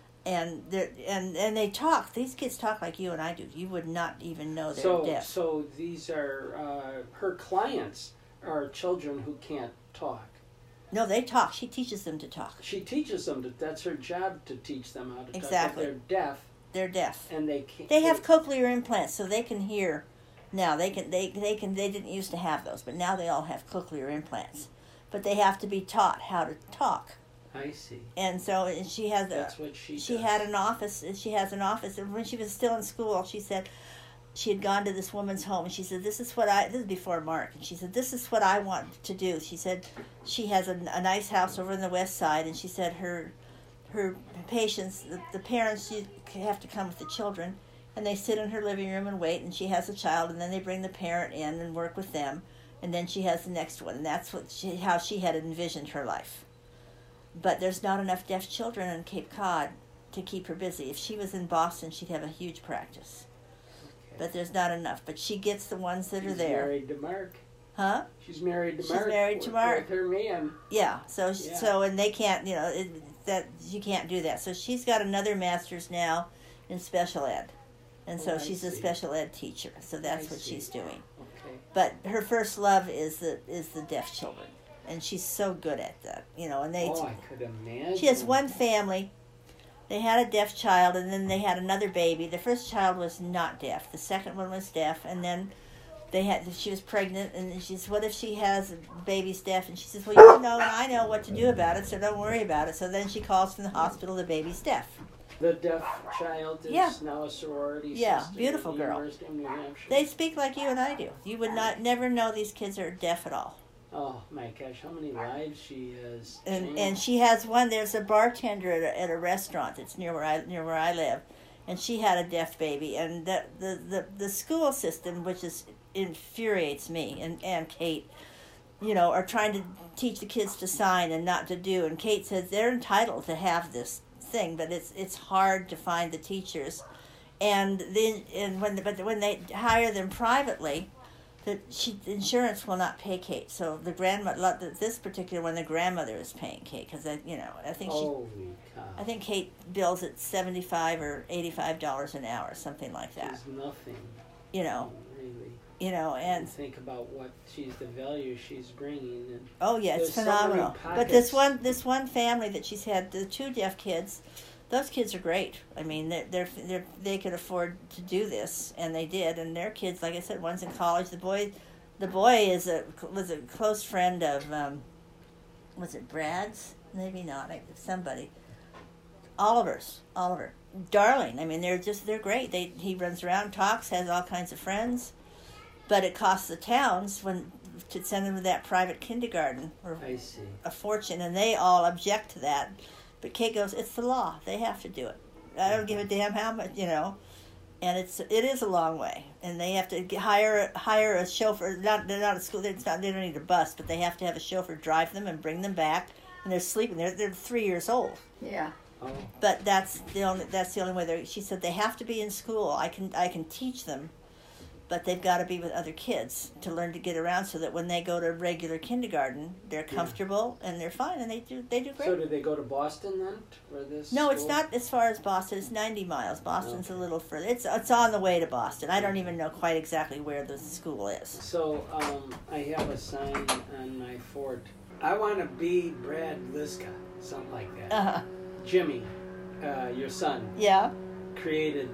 And they talk. These kids talk like you and I do. You would not even know they're deaf. So these are her clients. Are children who can't talk. No, they talk. She teaches them to talk. She teaches them that's her job, to teach them how to talk. Exactly. But they're deaf. They're deaf. And they can't. They have cochlear implants, so they can hear. Now they didn't used to have those, but now they all have cochlear implants. But they have to be taught how to talk. I see. And so she has. That's what she does. She had an office. She has an office, and when she was still in school, she said. She had gone to this woman's home, and she said, this is before Mark, and she said, this is what I want to do. She said she has a nice house over on the west side, and she said her patients, the parents, you have to come with the children, and they sit in her living room and wait, and she has a child, and then they bring the parent in and work with them, and then she has the next one, and that's how she had envisioned her life. But there's not enough deaf children in Cape Cod to keep her busy. If she was in Boston, she'd have a huge practice. But there's not enough. But she gets the ones that are there. She's married to Mark. Huh? She's married to She's Mark. She's married to Mark. With her man. Yeah. So and they can't, that you can't do that. So she's got another master's now in special ed, and so she's a special ed teacher. So that's what she's doing. Okay. But her first love is the deaf children, and she's so good at that. And they. I could imagine. She has one family. They had a deaf child, and then they had another baby. The first child was not deaf. The second one was deaf, and then she was pregnant, and she says, what if she has a baby's deaf? And she says, well, and I know what to do about it, so don't worry about it. So then she calls from the hospital, the baby's deaf. The deaf child is now a sorority sister beautiful at the girl. University of New Hampshire. They speak like you and I do. You would never know these kids are deaf at all. Oh my gosh, how many lives she has changed. And she has one. There's a bartender at a restaurant that's near where I live, and she had a deaf baby. And the school system, which infuriates me and Kate, are trying to teach the kids to sign and not to do. And Kate says they're entitled to have this thing, but it's hard to find the teachers. And when they hire them privately. The insurance will not pay Kate, so the grandmother. This particular one, the grandmother is paying Kate because I think I think Kate bills at $75 or $85 an hour, something like that. It's nothing. Really. And think about what the value she's bringing. And it's phenomenal. But this one family that she's had, the 2 deaf kids, those kids are great. I mean, they could afford to do this, and they did. And their kids, like I said, one's in college. The boy was a close friend of, was it Brad's? Maybe not. Somebody. Oliver. Darling. I mean, they're great. He runs around, talks, has all kinds of friends, but it costs the towns to send them to that private kindergarten or I see. a fortune, and they all object to that. But Kate goes, it's the law. They have to do it. I don't give a damn how much, And it is a long way, and they have to hire a chauffeur. They're not a school. They don't need a bus, but they have to have a chauffeur drive them and bring them back. And they're sleeping. They're 3 years old. Yeah. Oh. But that's the only way. She said they have to be in school. I can teach them, but they've got to be with other kids to learn to get around, so that when they go to regular kindergarten, they're comfortable and they're fine, and they do great. So do they go to Boston then for this? No, school? it's not as far as Boston. It's 90 miles. Boston's a little further. It's on the way to Boston. I don't even know quite exactly where the school is. So I have a sign on my fort. I want to be Brad Liska, something like that. Uh-huh. Jimmy, your son, Yeah. created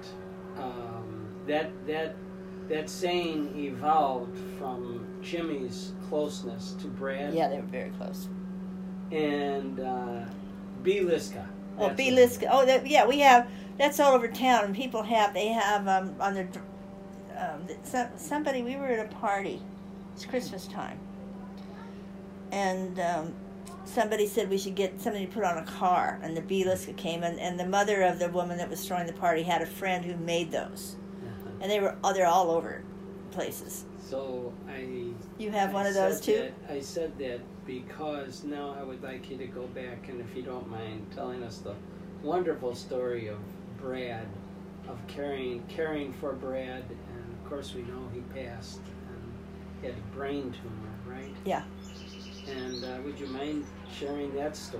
that. That saying evolved from Jimmy's closeness to Brad. Yeah, they were very close. And B. Liska. Oh, That's B. it. Liska. Oh, we have. That's all over town. And people have. They have on their. Somebody. We were at a party. It's Christmas time. And somebody said we should get somebody to put on a car, and the B. Liska came, and the mother of the woman that was throwing the party had a friend who made those, and they're all over places. So You have one of those too? I said that because now I would like you to go back, and if you don't mind, telling us the wonderful story of Brad, of caring for Brad, and of course we know he passed and he had a brain tumor, right? Yeah. And would you mind sharing that story?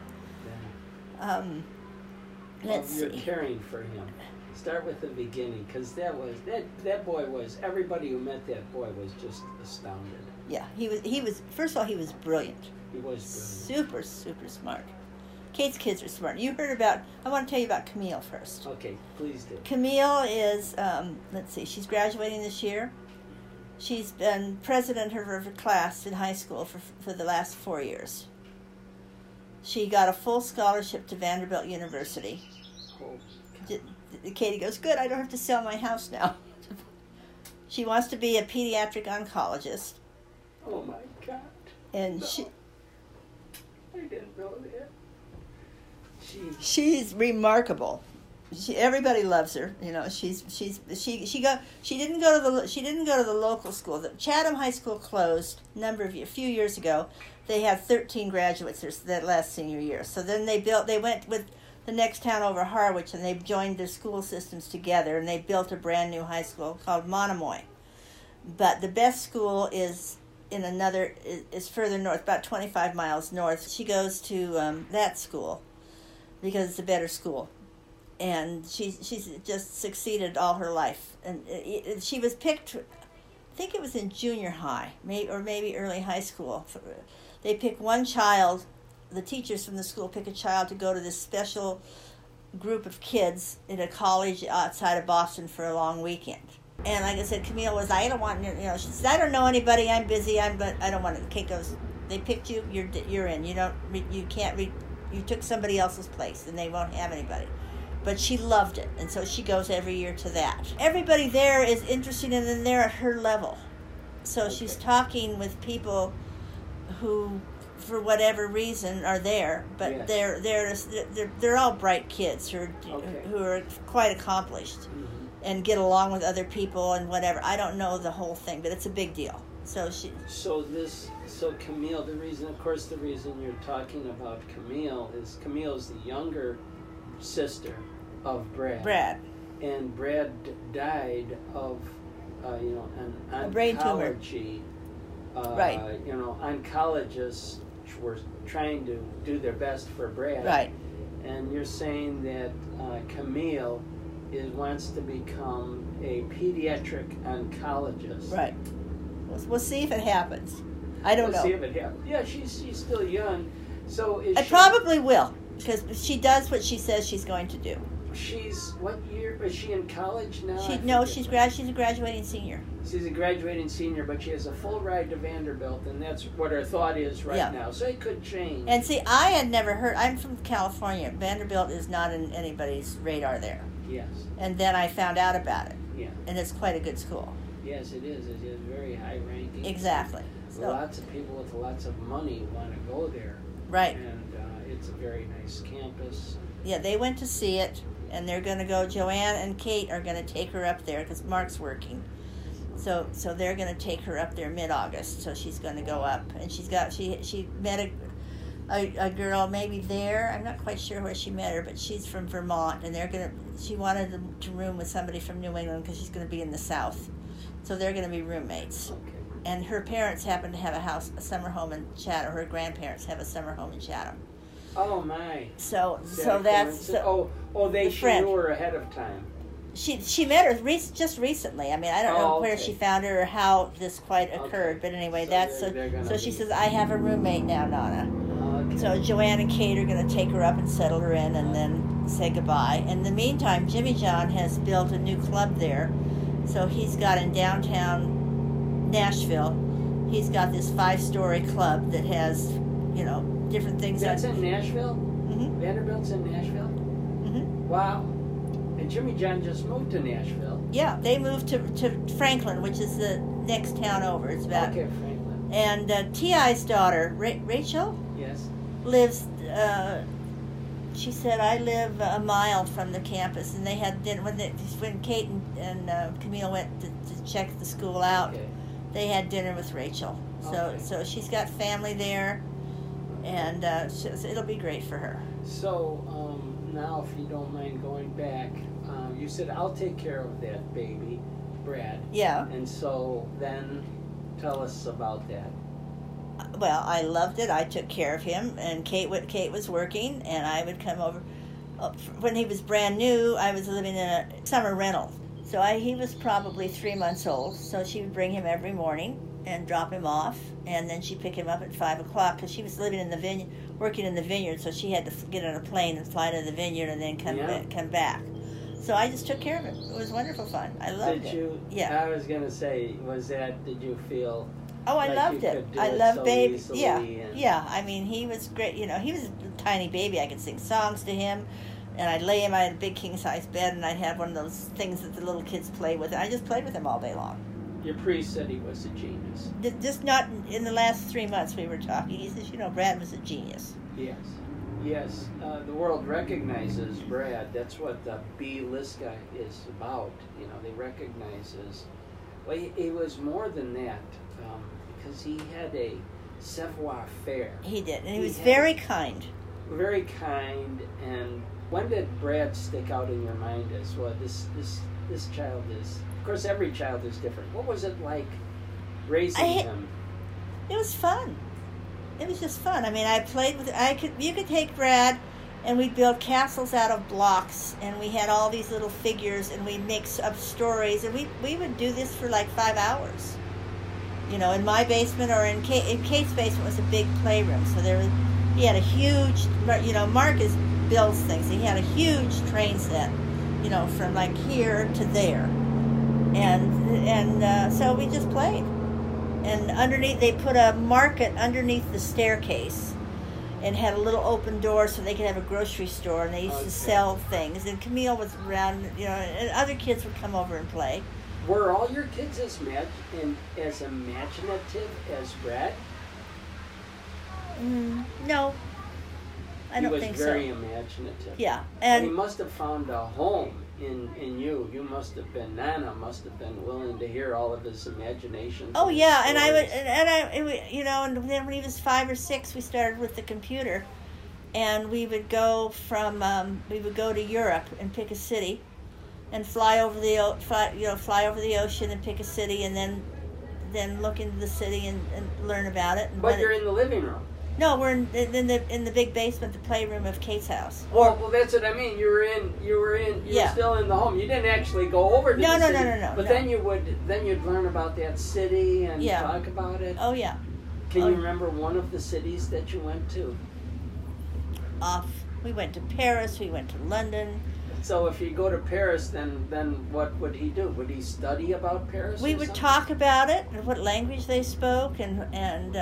Let's You're see. caring for him. Start with the beginning, because that boy was, everybody who met that boy was just astounded. Yeah, he was. First of all, he was brilliant. He was Super smart. Kate's kids are smart. You heard about. I want to tell you about Camille first. brilliant. Okay, please do. Camille is. Let's see. She's graduating this year. She's been president of her class in high school for the last 4 years. She got a full scholarship to Vanderbilt University. Oh, Katie goes, good, I don't have to sell my house now. She wants to be a pediatric oncologist. oh my God. And No. she I didn't know that. she's remarkable. Everybody loves her. She didn't go to the local school. The Chatham High School closed a few years ago. They had 13 graduates that last senior year. So then they went with the next town over, Harwich, and they joined their school systems together, and they built a brand new high school called Monomoy. But the best school is is further north, about 25 miles north. She goes to that school because it's a better school. And she's just succeeded all her life. And she was picked, I think it was in junior high, maybe early high school. They pick one child, the teachers from the school pick a child to go to this special group of kids in a college outside of Boston for a long weekend. And like I said, Camille was, I don't want, she said, I don't know anybody, I'm busy, but I don't want it. Kate goes, they picked you, you're in. You took somebody else's place, and they won't have anybody. But she loved it, and so she goes every year to that. Everybody there is interested in, and they're at her level. So she's talking with people who, for whatever reason, are there, but Yes. they're all bright kids who are quite accomplished, and get along with other people and whatever. I don't know the whole thing, but it's a big deal. So Camille, the reason you're talking about Camille's the younger sister of Brad. And Brad died of an a brain tumor. Right. Oncologists were trying to do their best for Brad. Right. And you're saying that Camille wants to become a pediatric oncologist. Right. We'll see if it happens. I don't know. We'll see if it happens. Yeah, she's still young. So I probably will. because she does what she says she's going to do. She's, what year, is she in college now? She's a graduating senior. She's a graduating senior, but she has a full ride to Vanderbilt, and that's what her thought is right now. So it could change. And see, I had never heard, I'm from California. Vanderbilt is not in anybody's radar there. Yes. And then I found out about it. Yeah. And it's quite a good school. Yes, it is. It is very high ranking. Exactly. So, lots of people with lots of money want to go there. Right. And it's a very nice campus. Yeah, they went to see it, and they're going to go. Joanne and Kate are going to take her up there because Mark's working. So they're going to take her up there mid-August. So she's going to go up, and she met a girl maybe there. I'm not quite sure where she met her, but she's from Vermont, and she wanted to room with somebody from New England because she's going to be in the South. So they're going to be roommates. Okay. And her parents happen to have a summer home in Chatham. Her grandparents have a summer home in Chatham. Oh my! So she knew her ahead of time. She met her just recently. I mean, I don't know where she found her or how this quite occurred, but anyway, so she says, I have a roommate now, Nana. Okay. So Joanne and Kate are going to take her up and settle her in, and then say goodbye. In the meantime, Jimmy John has built a new club there. So he's got in downtown Nashville, he's got this 5-story club that has, different things. That's in Nashville? Mm-hmm. Vanderbilt's in Nashville? Mm-hmm. Wow. And Jimmy John just moved to Nashville. Yeah, they moved to Franklin, which is the next town over. It's about. Okay, Franklin. And T.I.'s daughter, Rachel, yes, lives. She said, I live a mile from the campus, and they had dinner when Kate and Camille went to check the school out. Okay. They had dinner with Rachel. So she's got family there, and so it'll be great for her. So now, if you don't mind going back, you said I'll take care of that baby, Brad. Yeah. And so then, tell us about that. Well, I loved it. I took care of him, and Kate was working, and I would come over. When he was brand new, I was living in a summer rental. So he was probably 3 months old, so she would bring him every morning and drop him off, and then she'd pick him up at 5 o'clock, because she was living in the vineyard, working in the vineyard, so she had to get on a plane and fly to the vineyard and then come back. So I just took care of him. It was wonderful fun. I loved it. Did you? Yeah. I was going to say, did you feel... Oh, I like loved it. I loved so baby. Easily, Yeah. I mean, he was great. He was a tiny baby. I could sing songs to him, and I'd lay him. I had a big king size bed, and I'd have one of those things that the little kids play with. And I just played with him all day long. Your priest said he was a genius. Just not in the last 3 months we were talking. He says, Brad was a genius. Yes. The world recognizes Brad. That's what the B-list guy is about. They recognize his. Well, he was more than that. Because he had a savoir-faire. He did, and he was very kind. Very kind. And when did Brad stick out in your mind as well? This child is, of course, every child is different. What was it like raising him? It was fun. It was just fun. I mean, I played with. You could take Brad, and we'd build castles out of blocks, and we had all these little figures, and we'd make up stories, and we would do this for like 5 hours. In my basement or in Kate's basement was a big playroom. So he had a huge, Marcus builds things. He had a huge train set, from like here to there. And so we just played. And underneath, they put a market underneath the staircase and had a little open door so they could have a grocery store, and they used to sell things. And Camille was around, and other kids would come over and play. Were all your kids as imaginative as Brad? No, I don't think so. He was very imaginative. Yeah, and he must have found a home in you. Nana must have been willing to hear all of his imagination. Oh yeah, and and then when he was 5 or 6, we started with the computer, and we would go to Europe and pick a city. And fly over the ocean and pick a city, and then look into the city and learn about it. But you're in the living room. No, we're in the big basement, the playroom of Kate's house. Well, that's what I mean. You were still in the home. You didn't actually go over to the city. No. But then you'd learn about that city and talk about it. Oh yeah. Can you remember one of the cities that you went to? We went to Paris. We went to London. So if you go to Paris, then what would he do? Would he study about Paris? We would talk about it and what language they spoke, and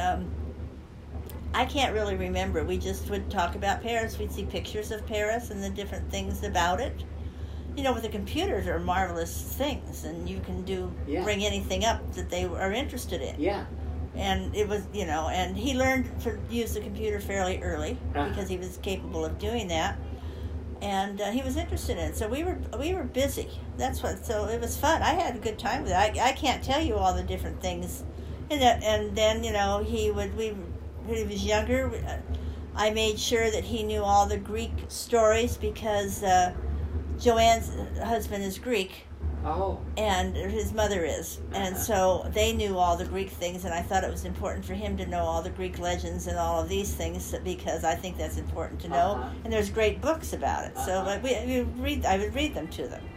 I can't really remember. We just would talk about Paris. We'd see pictures of Paris and the different things about it. You know, with the computers are marvelous things, and you can bring anything up that they are interested in. Yeah. And it was, you know, and he learned to use the computer fairly early because he was capable of doing that. And he was interested in it, so we were busy. So it was fun. I had a good time with it. I can't tell you all the different things, and then you know when he was younger, I made sure that he knew all the Greek stories because Joanne's husband is Greek. Oh. And his mother is. And so they knew all the Greek things, and I thought it was important for him to know all the Greek legends and all of these things because I think that's important to know. And there's great books about it. So I would read them to them.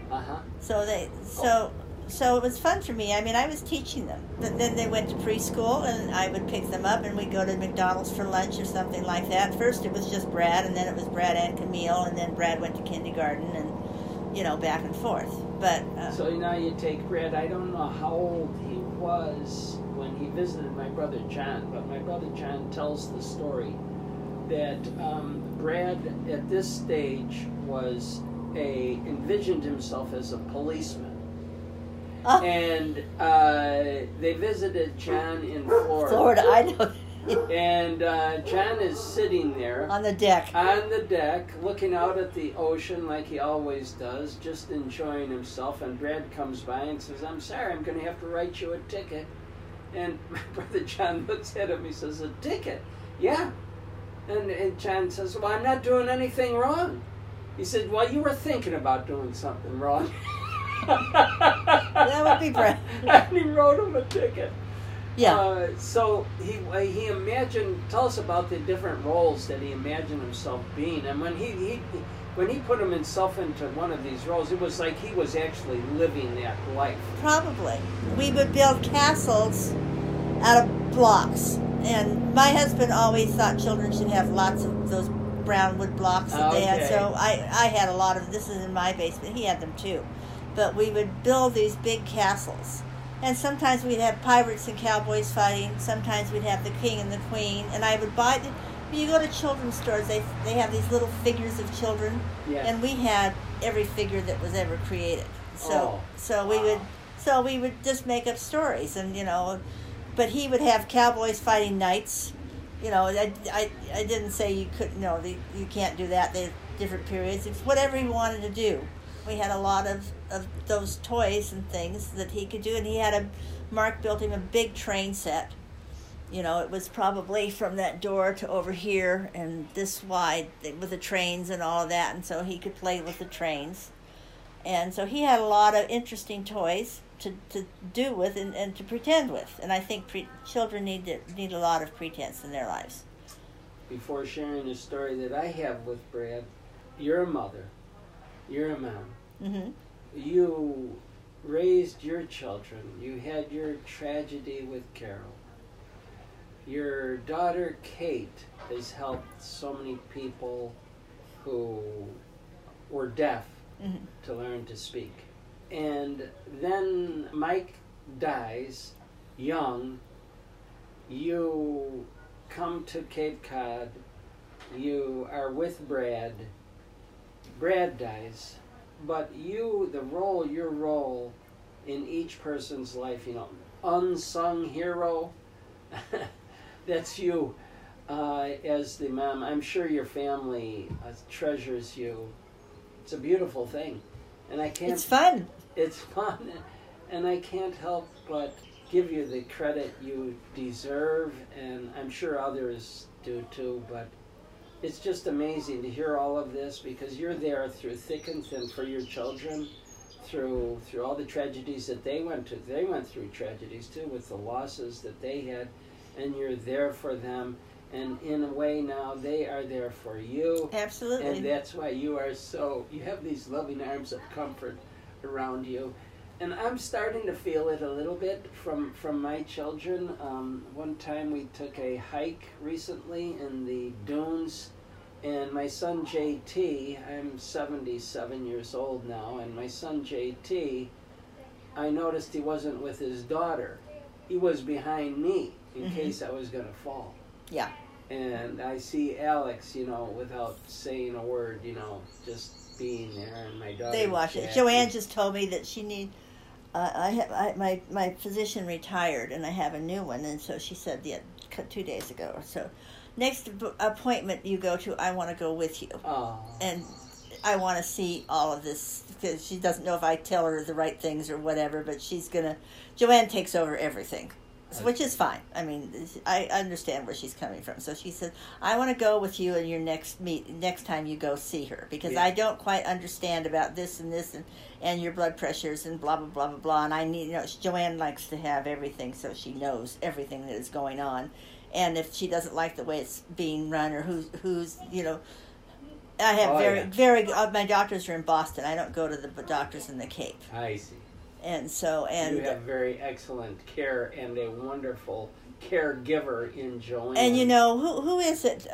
So it was fun for me. I mean, I was teaching them. But then they went to preschool, and I would pick them up, and we'd go to McDonald's for lunch or something like that. First it was just Brad, and then it was Brad and Camille, and then Brad went to kindergarten, and you know, back and forth. But so now you take Brad. I don't know how old he was when he visited my brother John, but my brother John tells the story that Brad at this stage envisioned himself as a policeman. And they visited John in Florida. Florida, I know. And John is sitting there on the deck, looking out at the ocean like he always does, just enjoying himself. And Brad comes by and says, "I'm sorry, I'm going to have to write you a ticket." And my brother John looks at him. He says, "A ticket?" "Yeah." And John says, "Well, I'm not doing anything wrong." He said, "Well, you were thinking about doing something wrong." That would be Brad. And he wrote him a ticket. Yeah. So he imagined. Tell us about the different roles that he imagined himself being, and when he put himself into one of these roles, it was like he was actually living that life. Probably. We would build castles out of blocks, and my husband always thought children should have lots of those brown wood blocks that they had. So I had a lot of. This is in my basement. He had them too, but we would build these big castles. And sometimes we'd have pirates and cowboys fighting. Sometimes we'd have the king and the queen. And I would buy when you go to children's stores, they have these little figures of children. Yeah. And we had every figure that was ever created. So we would just make up stories, and you know, but he would have cowboys fighting knights. You know, I didn't say you couldn't. No, you can't do that. There's different periods. It's whatever he wanted to do. We had a lot of those toys and things that he could do, and Mark built him a big train set. You know, it was probably from that door to over here and this wide with the trains and all of that, and so he could play with the trains. And so he had a lot of interesting toys to do with and to pretend with, and I think children need a lot of pretense in their lives. Before sharing a story that I have with Brad, you're a mother. You're a mom. Mm-hmm. You raised your children. You had your tragedy with Carol. Your daughter Kate has helped so many people who were deaf to learn to speak. And then Mike dies young. You come to Cape Cod. You are with Brad. Brad dies, but your role in each person's life, you know, unsung hero, that's you as the mom. I'm sure your family treasures you. It's a beautiful thing, and it's fun. It's fun, and I can't help but give you the credit you deserve, and I'm sure others do too, but it's just amazing to hear all of this because you're there through thick and thin for your children, through all the tragedies that they went to. They went through tragedies too with the losses that they had, and you're there for them. And in a way now they are there for you. Absolutely. And that's why you have these loving arms of comfort around you. And I'm starting to feel it a little bit from my children. One time we took a hike recently in the dunes And my son JT, I'm 77 years old now, and my son JT, I noticed he wasn't with his daughter. He was behind me in case I was going to fall. Yeah. And I see Alex, without saying a word, just being there, and my daughter. They watch it. Joanne just told me that she need. My physician retired, and I have a new one, and so she said 2 days ago or so. Next appointment you go to, I want to go with you. Oh. And I want to see all of this, because she doesn't know if I tell her the right things or whatever, but Joanne takes over everything, which is fine. I mean, I understand where she's coming from. So she said, I want to go with you in your next time you go see her, because I don't quite understand about this and your blood pressures and blah, blah, blah, blah, blah. And I need, Joanne likes to have everything so she knows everything that is going on. And if she doesn't like the way it's being run, or who's I have very my doctors are in Boston. I don't go to the doctors in the Cape. I see. And so, you have very excellent care and a wonderful caregiver in Joanne. And who is it?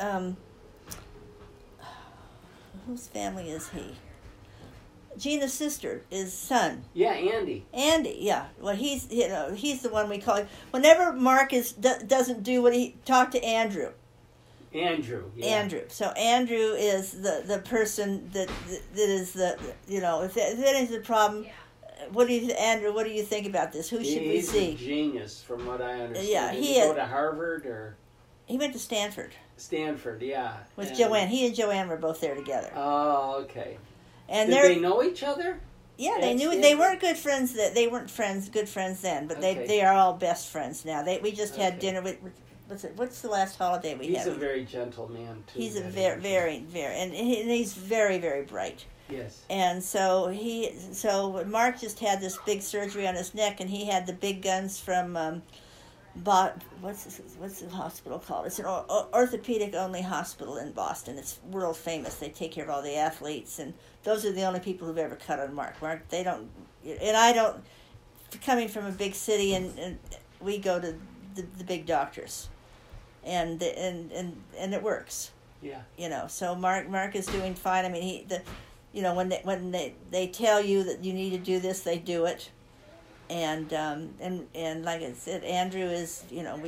Whose family is he? Gina's sister, his son. Yeah, Andy. Andy, yeah. Well, he's the one we call him. Whenever Mark doesn't do what he talk to Andrew. Andrew. Yeah. Andrew. So Andrew is the person that is if that is the problem. Andrew? What do you think about this? Who should we see? He's a genius, from what I understand. Yeah, Did he go to Harvard or? He went to Stanford. Stanford, yeah. With Joanne. He and Joanne were both there together. Oh, okay. And did they know each other? Yeah, they knew. They weren't good friends. They weren't good friends then, but they are all best friends now. We just had dinner with. What's the last holiday we had? He's a very gentle man too. He's a very, and he's very, very bright. Yes. And so Mark just had this big surgery on his neck, and he had the big guns from what's the hospital called? It's an orthopedic only hospital in Boston. It's world famous. They take care of all the athletes, and those are the only people who've ever cut on Mark. They don't, and I don't. Coming from a big city, and we go to the big doctors, and it works. Yeah. So Mark is doing fine. I mean, when they tell you that you need to do this, they do it. And like I said, Andrew is,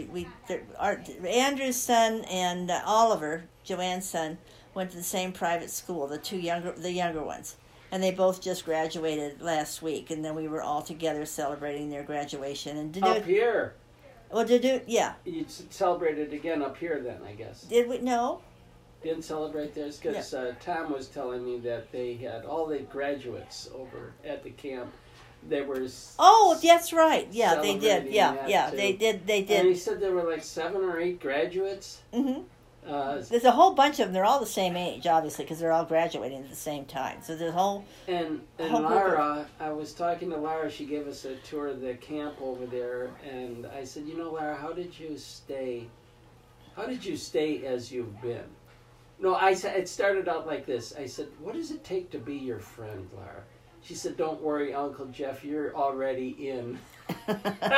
Andrew's son and Oliver, Joanne's son, went to the same private school, the younger ones, and they both just graduated last week, and then we were all together celebrating their graduation. And up here. Well, yeah. You celebrated again up here then, I guess. Did we? No. Didn't celebrate theirs because Tom was telling me that they had all the graduates over at the camp. They were. Oh, that's right. Yeah, they did. Yeah, too. they did. And he said there were like 7 or 8 graduates. Mm-hmm. There's a whole bunch of them. They're all the same age, obviously, because they're all graduating at the same time. So there's a whole. And Lara, I was talking to Lara. She gave us a tour of the camp over there, and I said, Lara, how did you stay? How did you stay as you've been? No, I said it started out like this. I said, what does it take to be your friend, Lara? She said, don't worry, Uncle Jeff, you're already in. And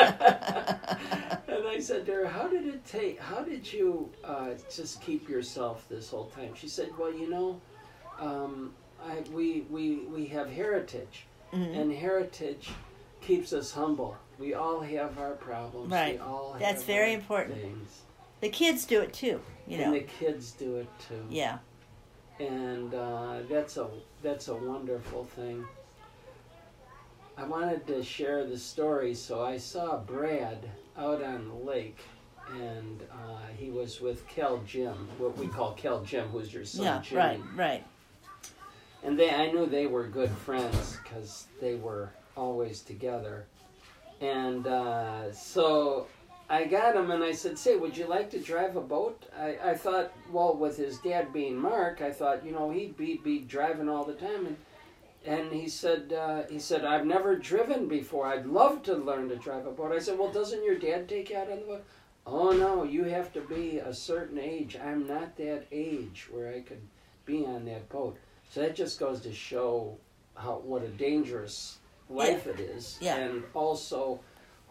I said to her, how did you just keep yourself this whole time? She said, well, we have heritage, and heritage keeps us humble. We all have our problems. Right. We all That's have very our important. things. The kids do it too, And the kids do it too. Yeah. And that's a wonderful thing. I wanted to share the story, so I saw Brad out on the lake, and he was with Kel Jim, what we call Kel Jim, who's your son, Jimmy. Yeah, right. And I knew they were good friends because they were always together. And so I got him, and I said, say, would you like to drive a boat? I thought, well, with his dad being Mark, I thought, he'd be driving all the time. And he said, I've never driven before. I'd love to learn to drive a boat. I said, well, doesn't your dad take you out on the boat? Oh, no, you have to be a certain age. I'm not that age where I could be on that boat. So that just goes to show what a dangerous life it is. Yeah. And also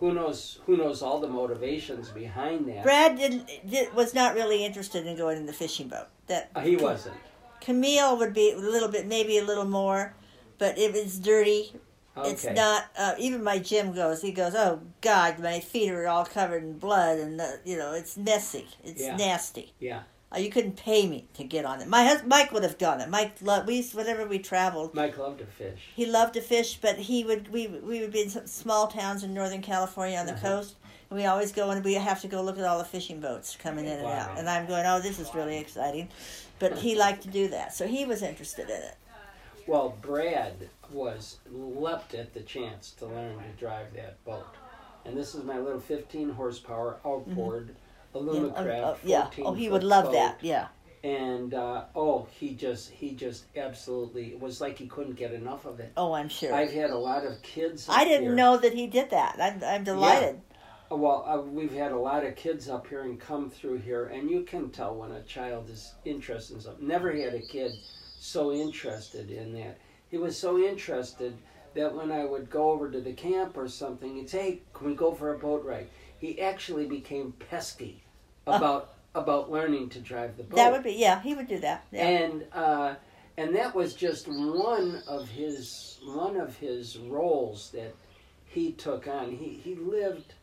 who knows all the motivations behind that. Brad was not really interested in going in the fishing boat. He wasn't. Camille would be a little bit, maybe a little more, but if it's dirty, Okay. it's not. Even my Jim goes. He goes, "Oh God, my feet are all covered in blood, and it's messy. It's nasty. Yeah. You couldn't pay me to get on it. My husband, Mike, would have done it. Mike loved. Whenever we traveled, Mike loved to fish. he loved to fish, but he would. We would be in some small towns in Northern California on the coast, and we always go and we have to go look at all the fishing boats coming in and Wow. out. And I'm going, "Oh, this is really exciting," but he liked to do that, so he was interested in it. Well, Brad leapt at the chance to learn to drive that boat. And this is my little 15 horsepower outboard Alumacraft. Yeah. Oh, he would love that. Yeah. And he just absolutely, it was like he couldn't get enough of it. Oh, I'm sure. I've had a lot of kids up I didn't here. know that he did that. I'm delighted. Yeah. Well, we've had a lot of kids up here and come through here, and you can tell when a child is interested in something. Never had a kid so interested in that. He was so interested that when I would go over to the camp or something, he'd say, "Hey, can we go for a boat ride?" He actually became pesky about learning to drive the boat. That would be, he would do that. Yeah. And that was just one of his roles that he took on. He lived,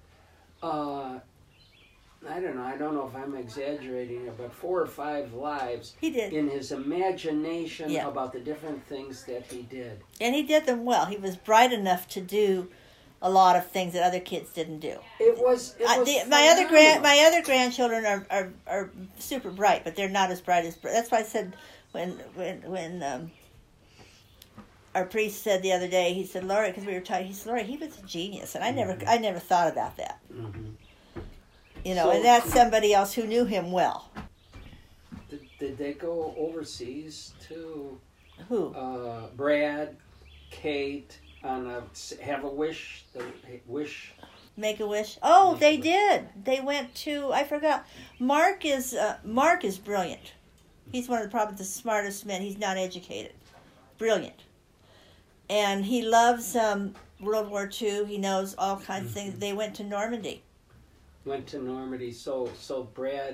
I don't know if I'm exaggerating here, but 4 or 5 lives. He did. In his imagination about the different things that he did. And he did them well. He was bright enough to do a lot of things that other kids didn't do. It was my other grandchildren are super bright, but they're not as bright as. That's why I said when our priest said the other day, he said, "Laurie," because we were talking, he said, "Laurie, he was a genius," and I never thought about that. Mm-hmm. And that's somebody else who knew him well. Did they go overseas to? Who? Brad, Kate, on have a wish. Make a wish. Oh, they did. They went to. I forgot. Mark is brilliant. He's probably the smartest men. He's not educated. Brilliant. And he loves World War II. He knows all kinds of things. They went to Normandy. Went to Normandy. So Brad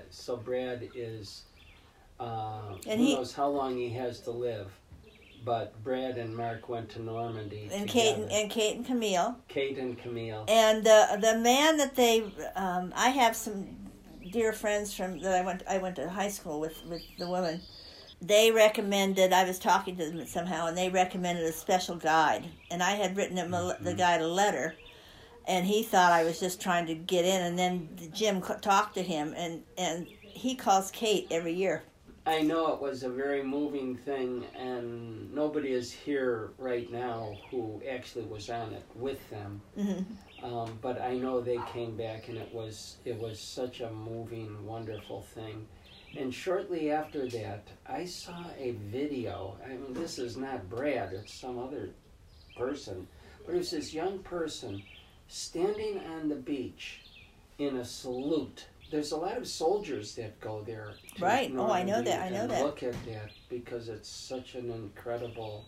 is. And who knows how long he has to live, but Brad and Mark went to Normandy. And together. Kate and Camille. Kate and Camille. And the man that they, I have some dear friends that I went to high school with the woman. They recommended, I was talking to them somehow, and they recommended a special guide. And I had written him the guide a letter, and he thought I was just trying to get in. And then Jim talked to him, and he calls Kate every year. I know it was a very moving thing, and nobody is here right now who actually was on it with them. Mm-hmm. But I know they came back, and it was such a moving, wonderful thing. And shortly after that, I saw a video. I mean, this is not Brad; it's some other person. But it was this young person standing on the beach in a salute. There's a lot of soldiers that go there. Right. Oh, I know that. I know that. Look at that because it's such an incredible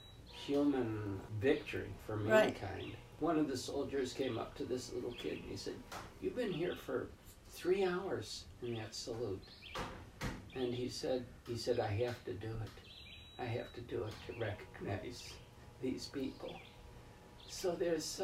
human victory for mankind. Right. One of the soldiers came up to this little kid and he said, "You've been here for 3 hours in that salute." And he said, "I have to do it. I have to do it to recognize these people." So there's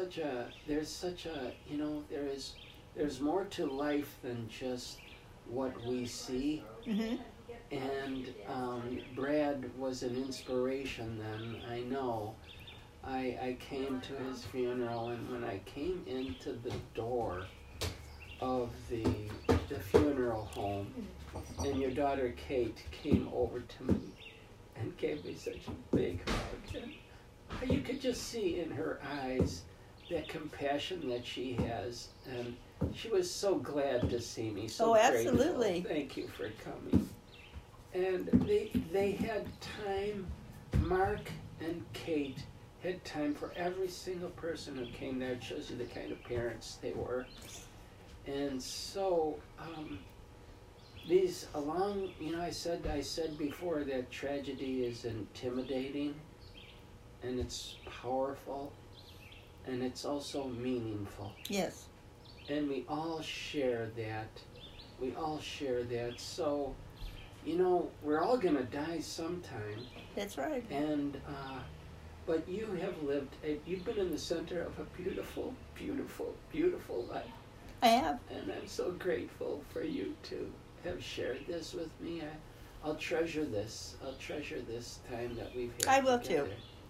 more to life than just what we see. Mm-hmm. And Brad was an inspiration then, I know. I came to his funeral, and when I came into the door of the funeral home, and your daughter Kate came over to me and gave me such a big hug. And you could just see in her eyes that compassion that she has, and she was so glad to see me. So absolutely. Grateful. Thank you for coming. And they had time. Mark and Kate had time for every single person who came there. It shows you the kind of parents they were. And so these along, I said before that tragedy is intimidating, and it's powerful. and it's also meaningful. Yes. And we all share that. We all share that. So, you know, we're all going to die sometime. That's right. And, but you have lived, you've been in the center of a beautiful, beautiful, beautiful life. I have. And I'm so grateful for you to have shared this with me. I'll treasure this. I'll treasure this time that we've had. I will together. too.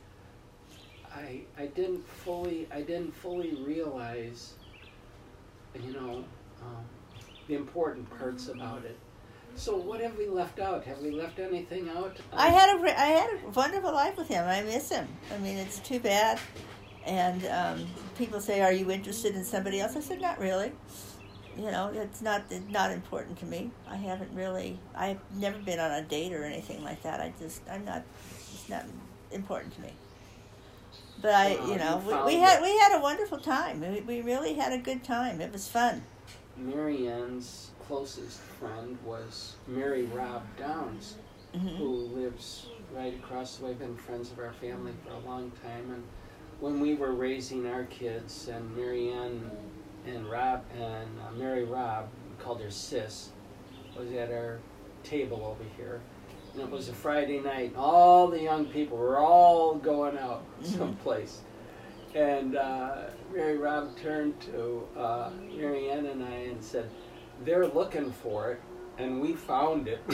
I didn't fully realize, you know, the important parts about it. So what have we left out? Have we left anything out? I had a wonderful life with him. I miss him. I mean, it's too bad. And people say, "Are you interested in somebody else?" I said, "Not really. You know, it's not important to me. I've never been on a date or anything like that. It's not important to me." But we had a wonderful time. We really had a good time. It was fun. Mary Ann's closest friend was Mary Robb Downs, who lives right across the way. Been friends of our family for a long time. And when we were raising our kids, and Mary Ann and Mary Robb, we called her Sis, was at our table over here. And it was a Friday night. All the young people were all going out someplace. And Mary Robb turned to Mary Ann and I and said, "They're looking for it, and we found it."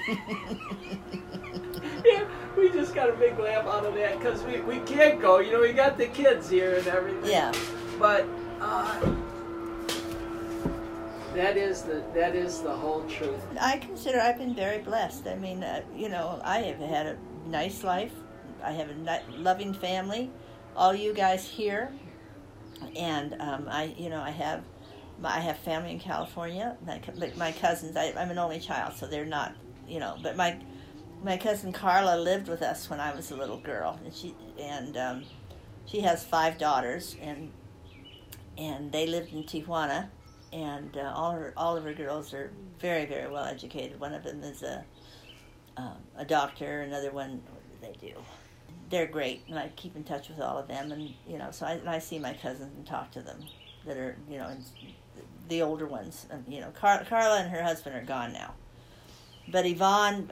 Yeah, we just got a big laugh out of that because we can't go. You know, we got the kids here and everything. Yeah. But that is the whole truth. I consider I've been very blessed. I mean, I have had a nice life. I have a loving family. All you guys here, and I have family in California. My cousins, I'm an only child, so they're not, But my cousin Carla lived with us when I was a little girl, and she has 5 daughters, and they lived in Tijuana, and all of her girls are very, very well educated. One of them is a doctor. Another one, what do they do? They're great, and I keep in touch with all of them, and so I see my cousins and talk to them that are the older ones. Carla and her husband are gone now, but Yvonne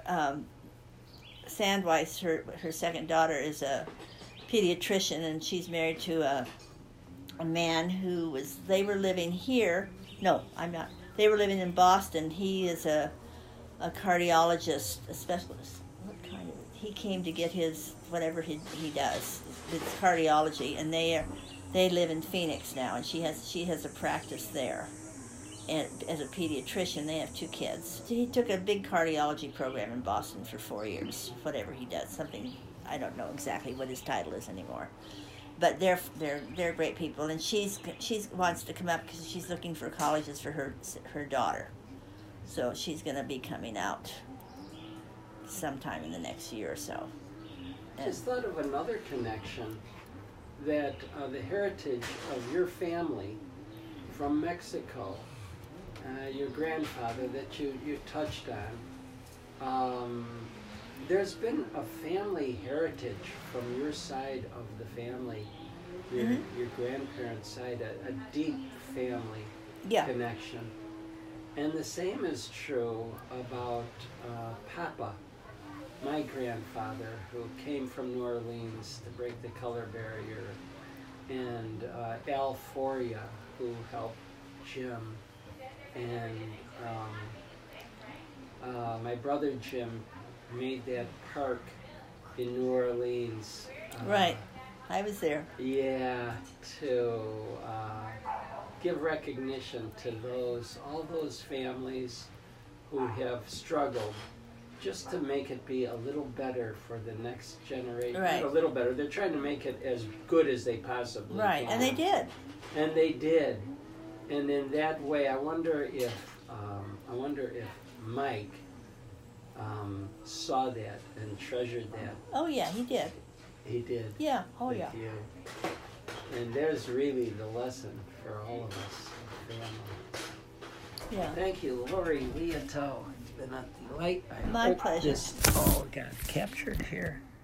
Sandweiss, her second daughter, is a pediatrician, and she's married to a man they were living here. No, I'm not. They were living in Boston. He is a cardiologist, a specialist. What kind of? He came to get his whatever he does. It's cardiology, and they live in Phoenix now, and she has a practice there. And as a pediatrician, they have 2 kids. He took a big cardiology program in Boston for 4 years. Whatever he does, something I don't know exactly what his title is anymore. But they're great people, and she wants to come up because she's looking for colleges for her daughter. So she's going to be coming out sometime in the next year or so. I just thought of another connection, that the heritage of your family from Mexico, your grandfather that you touched on. There's been a family heritage from your side of the family, your grandparents' side, a deep family connection. And the same is true about Papa, my grandfather, who came from New Orleans to break the color barrier, and Al Foria, who helped Jim, and my brother Jim made that park in New Orleans. Right. I was there. Yeah, to give recognition to all those families who have struggled just to make it be a little better for the next generation. Right. Not a little better. They're trying to make it as good as they possibly can. And they did. And they did. And in that way, I wonder if Mike saw that and treasured that. Oh yeah, he did. He did. Yeah. Oh with yeah. you. And there's really the lesson for all of us, family. Yeah. Thank you, Lori Leotow. It's been a delight. My pleasure. This all got captured here.